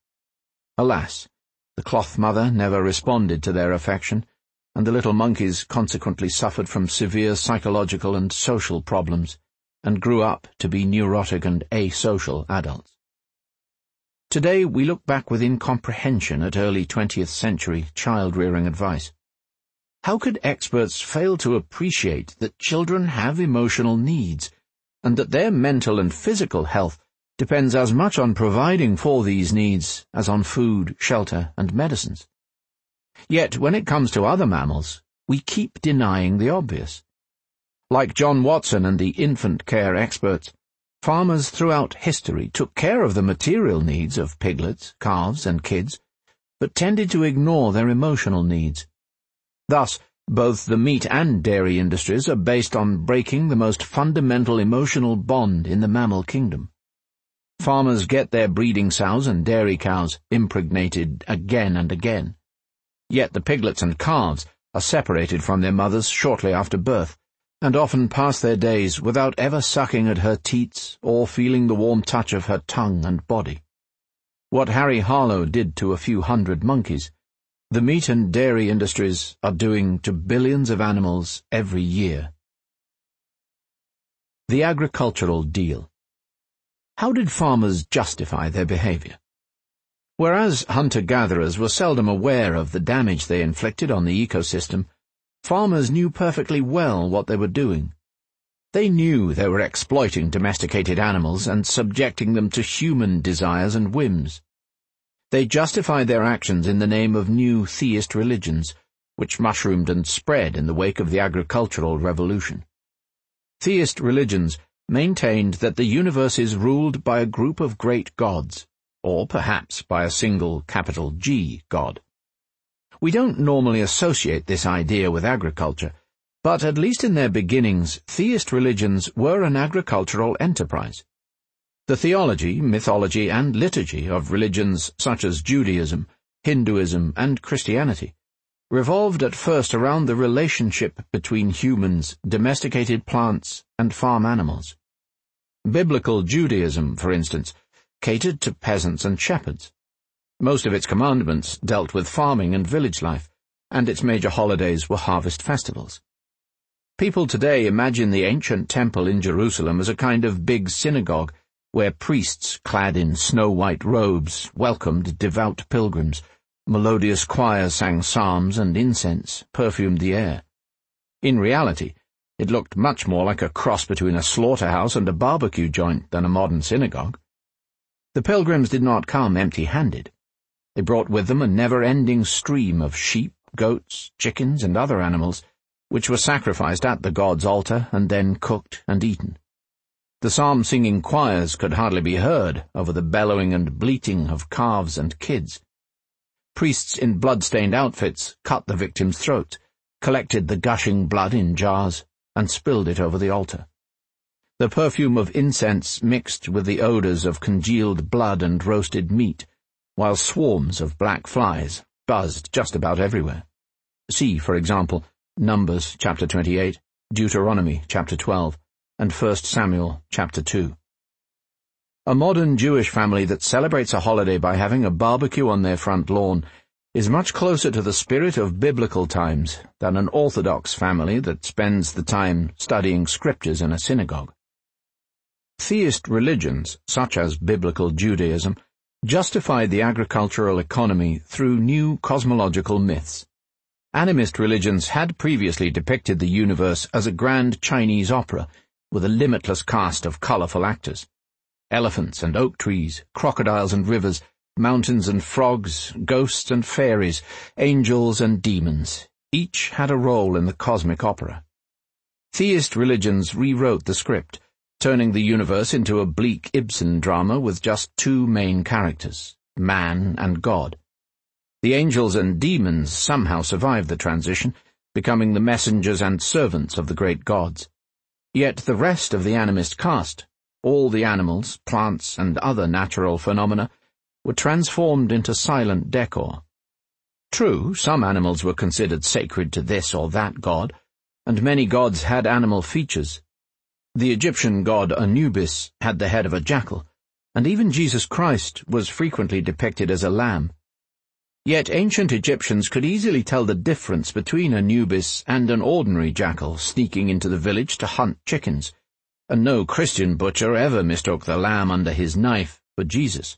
Alas, the cloth mother never responded to their affection, and the little monkeys consequently suffered from severe psychological and social problems, and grew up to be neurotic and asocial adults. Today we look back with incomprehension at early twentieth century child-rearing advice. How could experts fail to appreciate that children have emotional needs, and that their mental and physical health depends as much on providing for these needs as on food, shelter, and medicines? Yet, when it comes to other mammals, we keep denying the obvious. Like John Watson and the infant care experts, farmers throughout history took care of the material needs of piglets, calves, and kids, but tended to ignore their emotional needs. Thus, both the meat and dairy industries are based on breaking the most fundamental emotional bond in the mammal kingdom. Farmers get their breeding sows and dairy cows impregnated again and again. Yet the piglets and calves are separated from their mothers shortly after birth, and often pass their days without ever sucking at her teats or feeling the warm touch of her tongue and body. What Harry Harlow did to a few hundred monkeys, the meat and dairy industries are doing to billions of animals every year. The agricultural deal. How did farmers justify their behavior? Whereas hunter-gatherers were seldom aware of the damage they inflicted on the ecosystem, farmers knew perfectly well what they were doing. They knew they were exploiting domesticated animals and subjecting them to human desires and whims. They justified their actions in the name of new theist religions, which mushroomed and spread in the wake of the agricultural revolution. Theist religions maintained that the universe is ruled by a group of great gods, or perhaps by a single capital G god. We don't normally associate this idea with agriculture, but at least in their beginnings, theist religions were an agricultural enterprise. The theology, mythology, and liturgy of religions such as Judaism, Hinduism, and Christianity revolved at first around the relationship between humans, domesticated plants, and farm animals. Biblical Judaism, for instance, catered to peasants and shepherds. Most of its commandments dealt with farming and village life, and its major holidays were harvest festivals. People today imagine the ancient temple in Jerusalem as a kind of big synagogue, where priests clad in snow-white robes welcomed devout pilgrims, melodious choirs sang psalms, and incense perfumed the air. In reality, it looked much more like a cross between a slaughterhouse and a barbecue joint than a modern synagogue. The pilgrims did not come empty-handed. They brought with them a never-ending stream of sheep, goats, chickens, and other animals, which were sacrificed at the god's altar and then cooked and eaten. The psalm-singing choirs could hardly be heard over the bellowing and bleating of calves and kids. Priests in blood-stained outfits cut the victim's throat, collected the gushing blood in jars, and spilled it over the altar. the perfume of incense mixed with the odors of congealed blood and roasted meat, while swarms of black flies buzzed just about everywhere. See, for example, Numbers chapter twenty-eight, Deuteronomy chapter twelve, and First Samuel chapter two. A modern Jewish family that celebrates a holiday by having a barbecue on their front lawn is much closer to the spirit of biblical times than an Orthodox family that spends the time studying scriptures in a synagogue. Theist religions, such as biblical Judaism, justified the agricultural economy through new cosmological myths. Animist religions had previously depicted the universe as a grand Chinese opera with a limitless cast of colorful actors. Elephants and oak trees, crocodiles and rivers, mountains and frogs, ghosts and fairies, angels and demons, each had a role in the cosmic opera. Theist religions rewrote the script, turning the universe into a bleak Ibsen drama with just two main characters, man and God. The angels and demons somehow survived the transition, becoming the messengers and servants of the great gods. Yet the rest of the animist cast, all the animals, plants, and other natural phenomena, were transformed into silent decor. True, some animals were considered sacred to this or that god, and many gods had animal features. The Egyptian god Anubis had the head of a jackal, and even Jesus Christ was frequently depicted as a lamb. Yet ancient Egyptians could easily tell the difference between Anubis and an ordinary jackal sneaking into the village to hunt chickens, and no Christian butcher ever mistook the lamb under his knife for Jesus.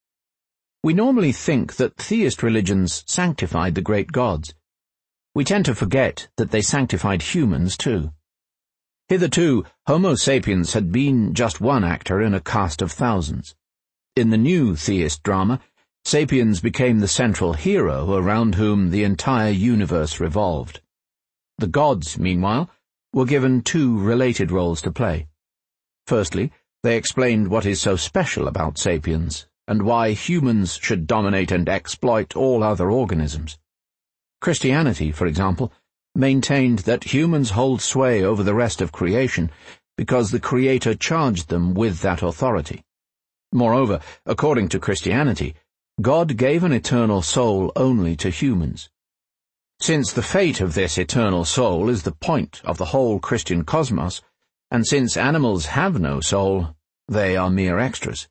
We normally think that theist religions sanctified the great gods. We tend to forget that they sanctified humans too. Hitherto, Homo sapiens had been just one actor in a cast of thousands. In the new theist drama, Sapiens became the central hero around whom the entire universe revolved. The gods, meanwhile, were given two related roles to play. Firstly, they explained what is so special about sapiens, and why humans should dominate and exploit all other organisms. Christianity, for example, maintained that humans hold sway over the rest of creation because the Creator charged them with that authority. Moreover, according to Christianity, God gave an eternal soul only to humans. Since the fate of this eternal soul is the point of the whole Christian cosmos, and since animals have no soul, they are mere extras.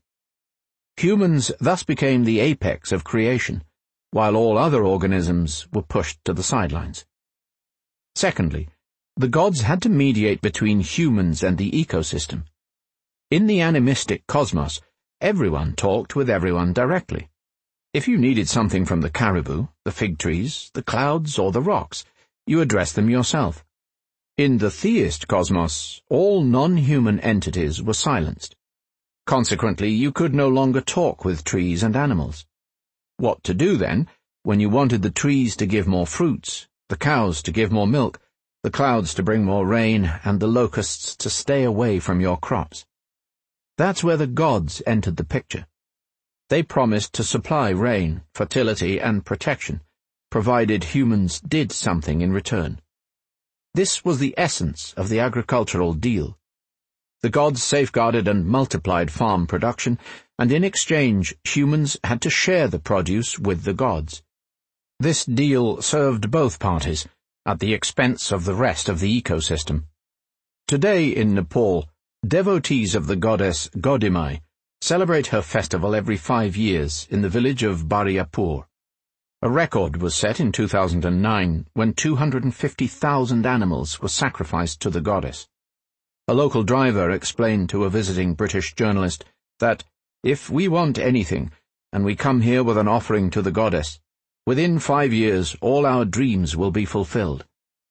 Humans thus became the apex of creation, while all other organisms were pushed to the sidelines. Secondly, the gods had to mediate between humans and the ecosystem. In the animistic cosmos, everyone talked with everyone directly. If you needed something from the caribou, the fig trees, the clouds, or the rocks, you addressed them yourself. In the theist cosmos, all non-human entities were silenced. Consequently, you could no longer talk with trees and animals. What to do, then, when you wanted the trees to give more fruits, the cows to give more milk, the clouds to bring more rain, and the locusts to stay away from your crops? That's where the gods entered the picture. They promised to supply rain, fertility, and protection, provided humans did something in return. This was the essence of the agricultural deal. The gods safeguarded and multiplied farm production, and in exchange humans had to share the produce with the gods. This deal served both parties, at the expense of the rest of the ecosystem. Today in Nepal, devotees of the goddess Godimai celebrate her festival every five years in the village of Bariapur. A record was set in two thousand nine when two hundred fifty thousand animals were sacrificed to the goddess. A local driver explained to a visiting British journalist that, if we want anything, and we come here with an offering to the goddess, within five years all our dreams will be fulfilled.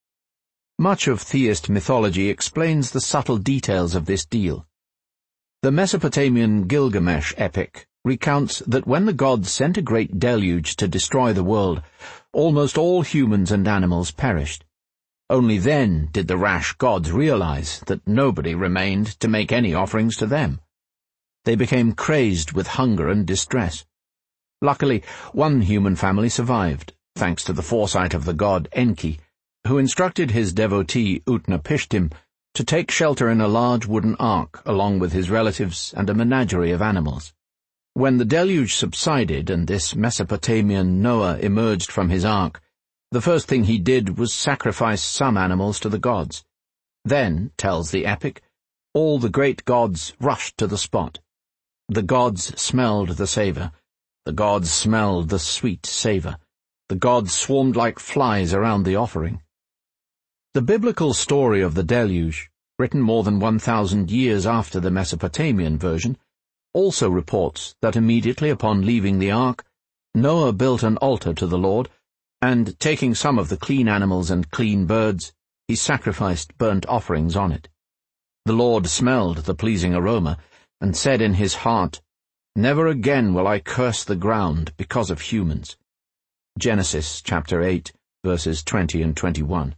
Much of theist mythology explains the subtle details of this deal. The Mesopotamian Gilgamesh epic recounts that when the gods sent a great deluge to destroy the world, almost all humans and animals perished. Only then did the rash gods realize that nobody remained to make any offerings to them. They became crazed with hunger and distress. Luckily, one human family survived, thanks to the foresight of the god Enki, who instructed his devotee Utnapishtim to take shelter in a large wooden ark along with his relatives and a menagerie of animals. When the deluge subsided and this Mesopotamian Noah emerged from his ark, the first thing he did was sacrifice some animals to the gods. Then, tells the epic, all the great gods rushed to the spot. The gods smelled the savour. The gods smelled the sweet savour. The gods swarmed like flies around the offering. The biblical story of the deluge, written more than one thousand years after the Mesopotamian version, also reports that immediately upon leaving the ark, Noah built an altar to the Lord, and taking some of the clean animals and clean birds, he sacrificed burnt offerings on it. The Lord smelled the pleasing aroma, and said in his heart, "Never again will I curse the ground because of humans." Genesis chapter eight, verses twenty and twenty-one.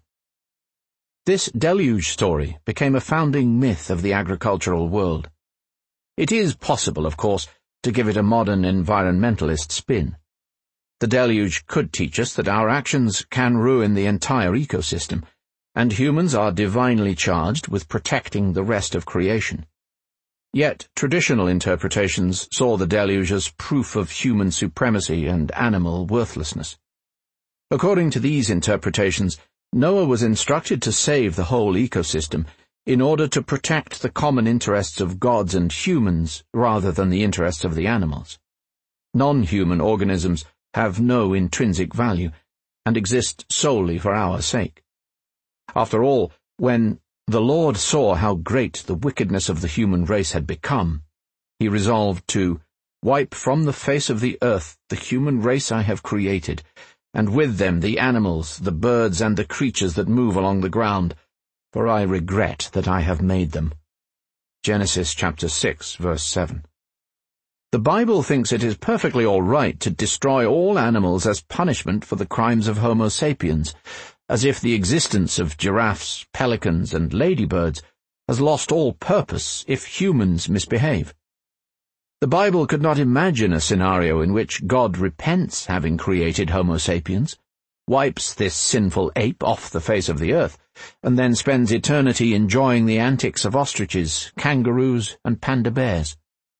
This deluge story became a founding myth of the agricultural world. It is possible, of course, to give it a modern environmentalist spin. The deluge could teach us that our actions can ruin the entire ecosystem, and humans are divinely charged with protecting the rest of creation. Yet traditional interpretations saw the deluge as proof of human supremacy and animal worthlessness. According to these interpretations, Noah was instructed to save the whole ecosystem in order to protect the common interests of gods and humans rather than the interests of the animals. Non-human organisms have no intrinsic value and exist solely for our sake. After all, when the Lord saw how great the wickedness of the human race had become, he resolved to wipe from the face of the earth the human race I have created, and with them the animals, the birds, and the creatures that move along the ground, for I regret that I have made them. Genesis chapter six, verse seven. The Bible thinks it is perfectly all right to destroy all animals as punishment for the crimes of Homo sapiens, as if the existence of giraffes, pelicans, and ladybirds has lost all purpose if humans misbehave. The Bible could not imagine a scenario in which God repents having created Homo sapiens, wipes this sinful ape off the face of the earth, and then spends eternity enjoying the antics of ostriches, kangaroos, and panda bears.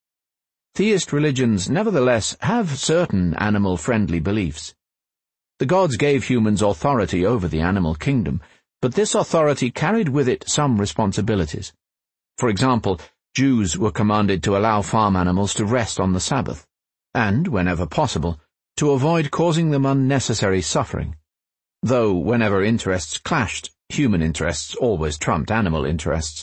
Theist religions nevertheless have certain animal-friendly beliefs. The gods gave humans authority over the animal kingdom, but this authority carried with it some responsibilities. For example, Jews were commanded to allow farm animals to rest on the Sabbath, and, whenever possible, to avoid causing them unnecessary suffering. Though, whenever interests clashed, human interests always trumped animal interests.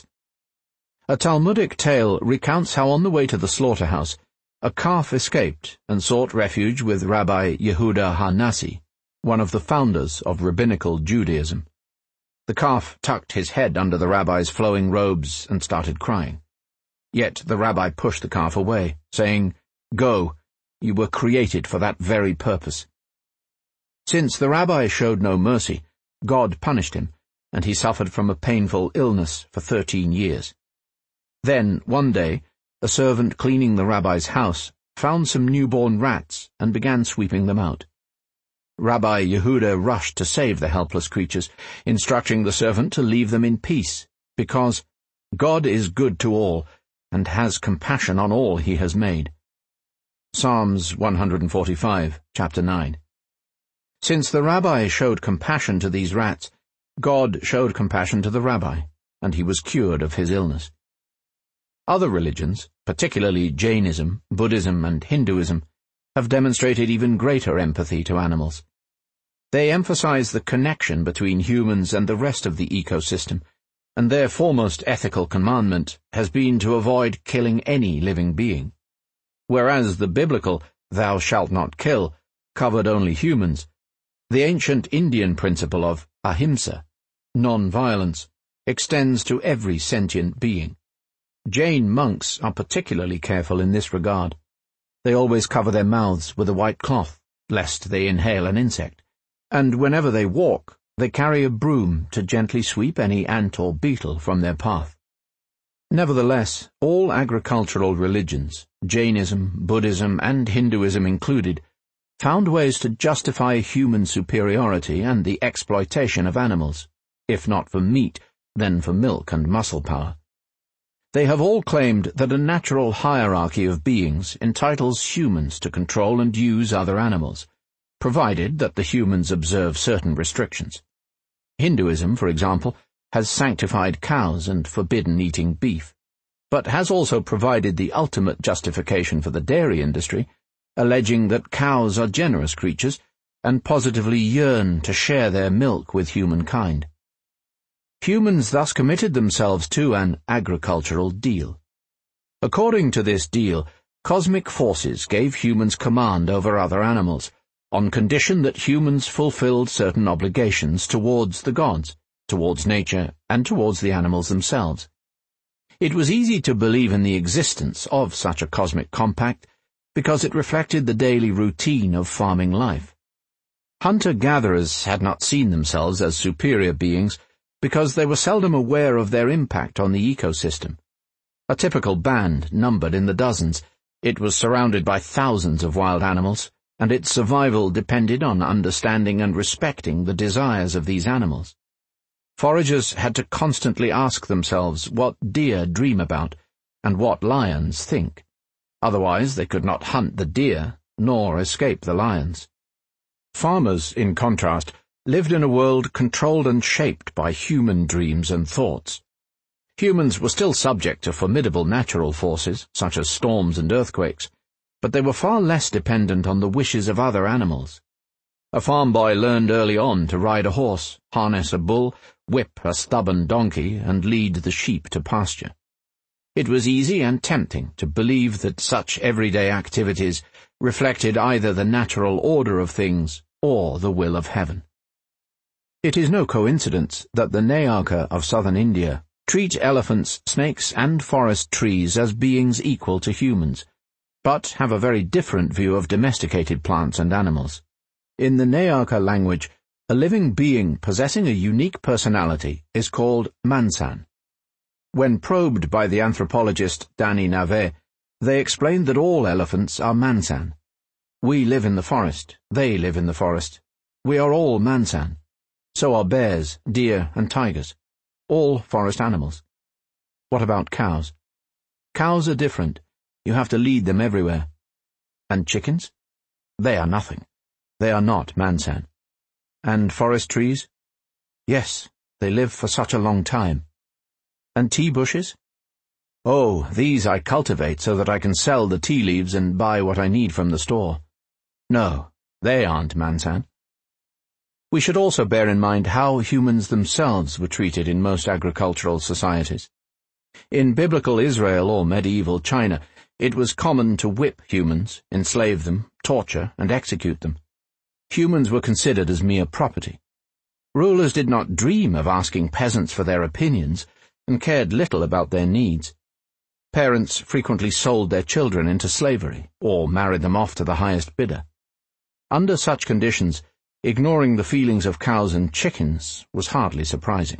A Talmudic tale recounts how on the way to the slaughterhouse, a calf escaped and sought refuge with Rabbi Yehuda HaNasi, one of the founders of rabbinical Judaism. The calf tucked his head under the rabbi's flowing robes and started crying. Yet the rabbi pushed the calf away, saying, "Go, you were created for that very purpose." Since the rabbi showed no mercy, God punished him, and he suffered from a painful illness for thirteen years. Then, one day, a servant cleaning the rabbi's house found some newborn rats and began sweeping them out. Rabbi Yehuda rushed to save the helpless creatures, instructing the servant to leave them in peace, because God is good to all, and has compassion on all he has made. Psalms one forty-five, chapter nine. Since the rabbi showed compassion to these rats, God showed compassion to the rabbi, and he was cured of his illness. Other religions, particularly Jainism, Buddhism, and Hinduism, have demonstrated even greater empathy to animals. They emphasize the connection between humans and the rest of the ecosystem, and their foremost ethical commandment has been to avoid killing any living being. Whereas the biblical "thou shalt not kill" covered only humans, the ancient Indian principle of ahimsa, non-violence, extends to every sentient being. Jain monks are particularly careful in this regard. They always cover their mouths with a white cloth, lest they inhale an insect, and whenever they walk, they carry a broom to gently sweep any ant or beetle from their path. Nevertheless, all agricultural religions, Jainism, Buddhism, and Hinduism included, found ways to justify human superiority and the exploitation of animals, if not for meat, than for milk and muscle power. They have all claimed that a natural hierarchy of beings entitles humans to control and use other animals, provided that the humans observe certain restrictions. Hinduism, for example, has sanctified cows and forbidden eating beef, but has also provided the ultimate justification for the dairy industry, alleging that cows are generous creatures and positively yearn to share their milk with humankind. Humans thus committed themselves to an agricultural deal. According to this deal, cosmic forces gave humans command over other animals, on condition that humans fulfilled certain obligations towards the gods, towards nature, and towards the animals themselves. It was easy to believe in the existence of such a cosmic compact because it reflected the daily routine of farming life. Hunter-gatherers had not seen themselves as superior beings because they were seldom aware of their impact on the ecosystem. A typical band numbered in the dozens. It was surrounded by thousands of wild animals, and its survival depended on understanding and respecting the desires of these animals. Foragers had to constantly ask themselves what deer dream about and what lions think. Otherwise they could not hunt the deer nor escape the lions. Farmers, in contrast, lived in a world controlled and shaped by human dreams and thoughts. Humans were still subject to formidable natural forces, such as storms and earthquakes, but they were far less dependent on the wishes of other animals. A farm boy learned early on to ride a horse, harness a bull, whip a stubborn donkey, and lead the sheep to pasture. It was easy and tempting to believe that such everyday activities reflected either the natural order of things or the will of heaven. It is no coincidence that the Nayaka of southern India treat elephants, snakes, and forest trees as beings equal to humans, but have a very different view of domesticated plants and animals. In the Nayaka language, a living being possessing a unique personality is called Mansan. When probed by the anthropologist Danny Nave, they explained that all elephants are Mansan. We live in the forest, they live in the forest. We are all Mansan. So are bears, deer, and tigers, all forest animals. What about cows? Cows are different. You have to lead them everywhere. And chickens? They are nothing. They are not Mansan. And forest trees? Yes, they live for such a long time. And tea bushes? Oh, these I cultivate so that I can sell the tea leaves and buy what I need from the store. No, they aren't Mansan. We should also bear in mind how humans themselves were treated in most agricultural societies. In biblical Israel or medieval China, it was common to whip humans, enslave them, torture, and execute them. Humans were considered as mere property. Rulers did not dream of asking peasants for their opinions and cared little about their needs. Parents frequently sold their children into slavery or married them off to the highest bidder. Under such conditions, ignoring the feelings of cows and chickens was hardly surprising.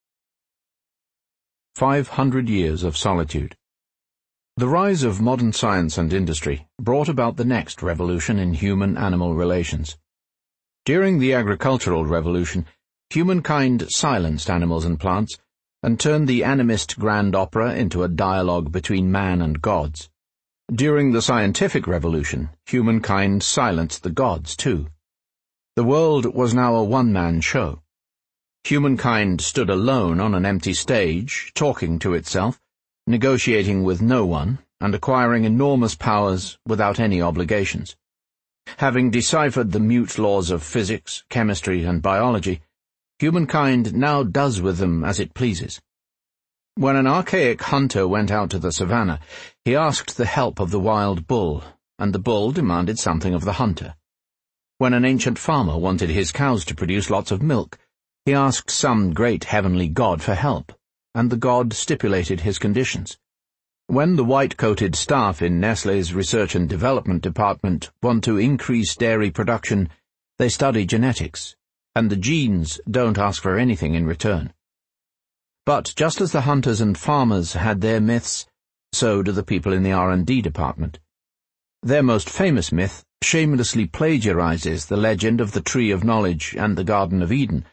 Five hundred years of solitude. The rise of modern science and industry brought about the next revolution in human-animal relations. During the agricultural revolution, humankind silenced animals and plants and turned the animist grand opera into a dialogue between man and gods. During the scientific revolution, humankind silenced the gods too. The world was now a one-man show. Humankind stood alone on an empty stage, talking to itself, negotiating with no one, and acquiring enormous powers without any obligations. Having deciphered the mute laws of physics, chemistry, and biology, humankind now does with them as it pleases. When an archaic hunter went out to the savannah, he asked the help of the wild bull, and the bull demanded something of the hunter. When an ancient farmer wanted his cows to produce lots of milk, he asked some great heavenly god for help, and the god stipulated his conditions. When the white-coated staff in Nestlé's Research and Development Department want to increase dairy production, they study genetics, and the genes don't ask for anything in return. But just as the hunters and farmers had their myths, so do the people in the R and D department. Their most famous myth shamelessly plagiarizes the legend of the Tree of Knowledge and the Garden of Eden,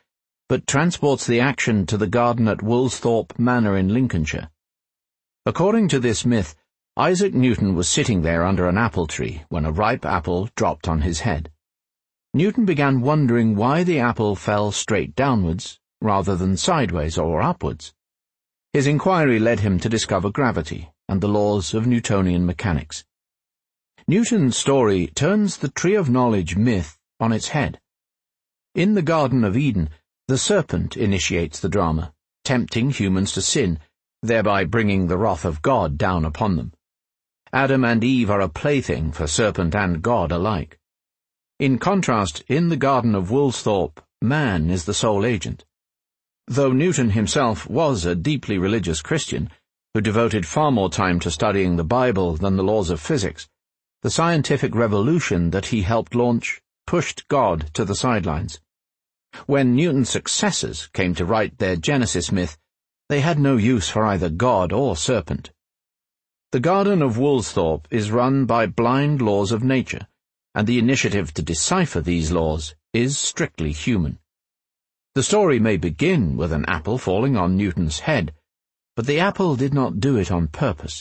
but transports the action to the garden at Woolsthorpe Manor in Lincolnshire. According to this myth, Isaac Newton was sitting there under an apple tree when a ripe apple dropped on his head. Newton began wondering why the apple fell straight downwards, rather than sideways or upwards. His inquiry led him to discover gravity and the laws of Newtonian mechanics. Newton's story turns the Tree of Knowledge myth on its head. In the Garden of Eden, the serpent initiates the drama, tempting humans to sin, thereby bringing the wrath of God down upon them. Adam and Eve are a plaything for serpent and God alike. In contrast, in the Garden of Woolsthorpe, man is the sole agent. Though Newton himself was a deeply religious Christian, who devoted far more time to studying the Bible than the laws of physics, the scientific revolution that he helped launch pushed God to the sidelines. When Newton's successors came to write their Genesis myth, they had no use for either God or serpent. The Garden of Woolsthorpe is run by blind laws of nature, and the initiative to decipher these laws is strictly human. The story may begin with an apple falling on Newton's head, but the apple did not do it on purpose.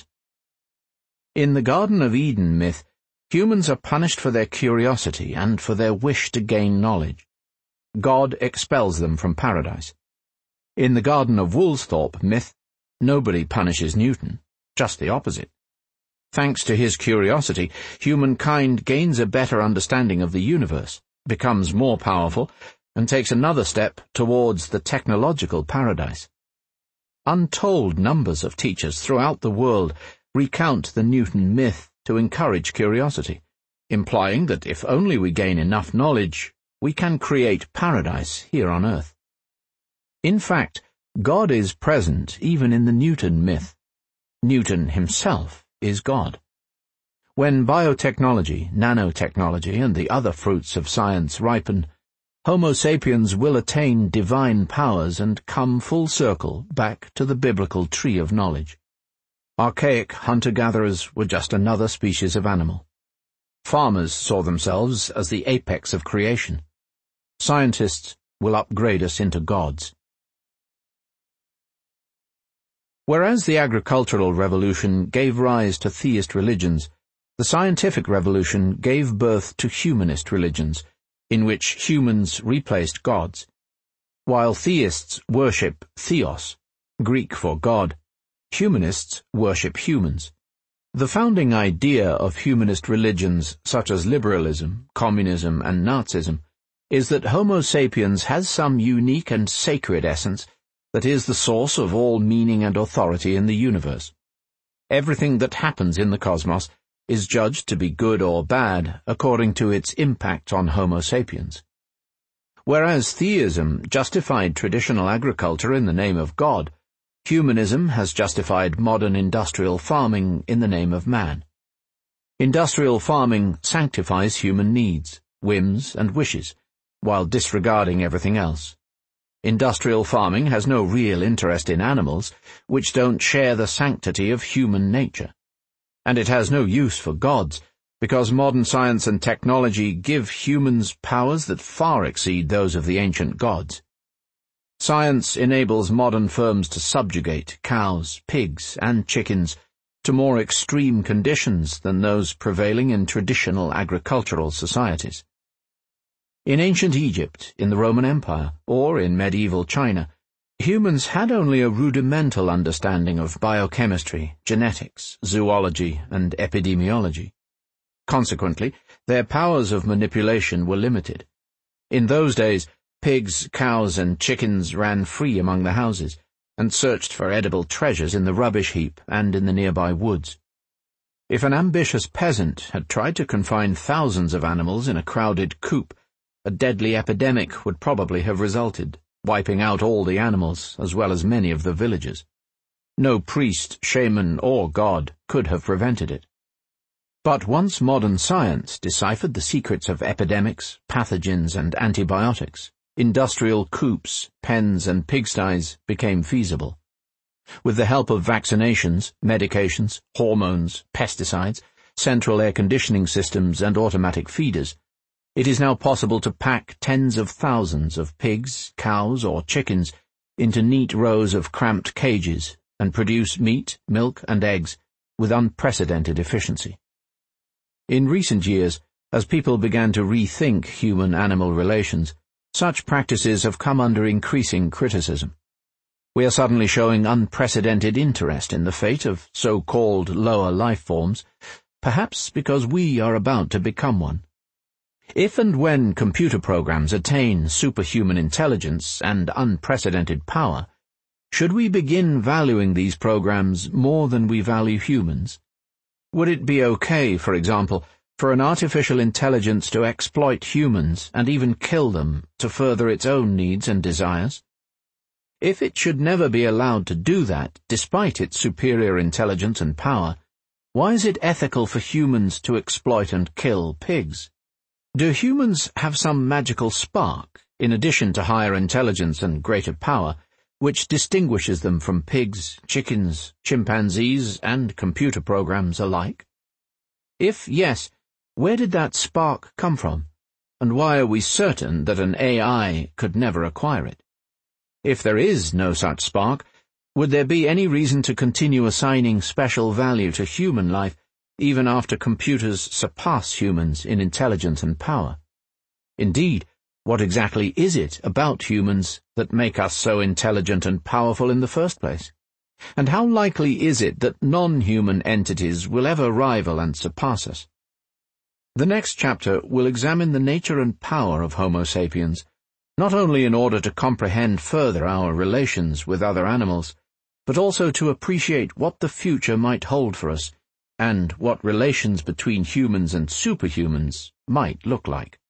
In the Garden of Eden myth, humans are punished for their curiosity and for their wish to gain knowledge. God expels them from paradise. In the Garden of Woolsthorpe myth, nobody punishes Newton, just the opposite. Thanks to his curiosity, humankind gains a better understanding of the universe, becomes more powerful, and takes another step towards the technological paradise. Untold numbers of teachers throughout the world recount the Newton myth to encourage curiosity, implying that if only we gain enough knowledge, we can create paradise here on earth. In fact, God is present even in the Newton myth. Newton himself is God. When biotechnology, nanotechnology, and the other fruits of science ripen, Homo sapiens will attain divine powers and come full circle back to the biblical tree of knowledge. Archaic hunter-gatherers were just another species of animal. Farmers saw themselves as the apex of creation. Scientists will upgrade us into gods. Whereas the agricultural revolution gave rise to theist religions, the scientific revolution gave birth to humanist religions, in which humans replaced gods. While theists worship theos, Greek for God, humanists worship humans. The founding idea of humanist religions such as liberalism, communism, and Nazism is that Homo sapiens has some unique and sacred essence that is the source of all meaning and authority in the universe. Everything that happens in the cosmos is judged to be good or bad according to its impact on Homo sapiens. Whereas theism justified traditional agriculture in the name of God, humanism has justified modern industrial farming in the name of man. Industrial farming sanctifies human needs, whims, and wishes, while disregarding everything else. Industrial farming has no real interest in animals, which don't share the sanctity of human nature. And it has no use for gods, because modern science and technology give humans powers that far exceed those of the ancient gods. Science enables modern firms to subjugate cows, pigs, and chickens to more extreme conditions than those prevailing in traditional agricultural societies. In ancient Egypt, in the Roman Empire, or in medieval China, humans had only a rudimental understanding of biochemistry, genetics, zoology, and epidemiology. Consequently, their powers of manipulation were limited. In those days, pigs, cows, and chickens ran free among the houses, and searched for edible treasures in the rubbish heap and in the nearby woods. If an ambitious peasant had tried to confine thousands of animals in a crowded coop, a deadly epidemic would probably have resulted, wiping out all the animals as well as many of the villagers. No priest, shaman, or god could have prevented it. But once modern science deciphered the secrets of epidemics, pathogens, and antibiotics, industrial coops, pens, and pigsties became feasible. With the help of vaccinations, medications, hormones, pesticides, central air conditioning systems, and automatic feeders, It is now possible to pack tens of thousands of pigs, cows, or chickens into neat rows of cramped cages and produce meat, milk, and eggs with unprecedented efficiency. In recent years, as people began to rethink human-animal relations, such practices have come under increasing criticism. We are suddenly showing unprecedented interest in the fate of so-called lower life forms, perhaps because we are about to become one. If and when computer programs attain superhuman intelligence and unprecedented power, should we begin valuing these programs more than we value humans? Would it be okay, for example, for an artificial intelligence to exploit humans and even kill them to further its own needs and desires? If it should never be allowed to do that, despite its superior intelligence and power, why is it ethical for humans to exploit and kill pigs? Do humans have some magical spark, in addition to higher intelligence and greater power, which distinguishes them from pigs, chickens, chimpanzees, and computer programs alike? If yes, where did that spark come from, and why are we certain that an A I could never acquire it? If there is no such spark, would there be any reason to continue assigning special value to human life even after computers surpass humans in intelligence and power? Indeed, what exactly is it about humans that make us so intelligent and powerful in the first place? And how likely is it that non-human entities will ever rival and surpass us? The next chapter will examine the nature and power of Homo sapiens, not only in order to comprehend further our relations with other animals, but also to appreciate what the future might hold for us, and what relations between humans and superhumans might look like.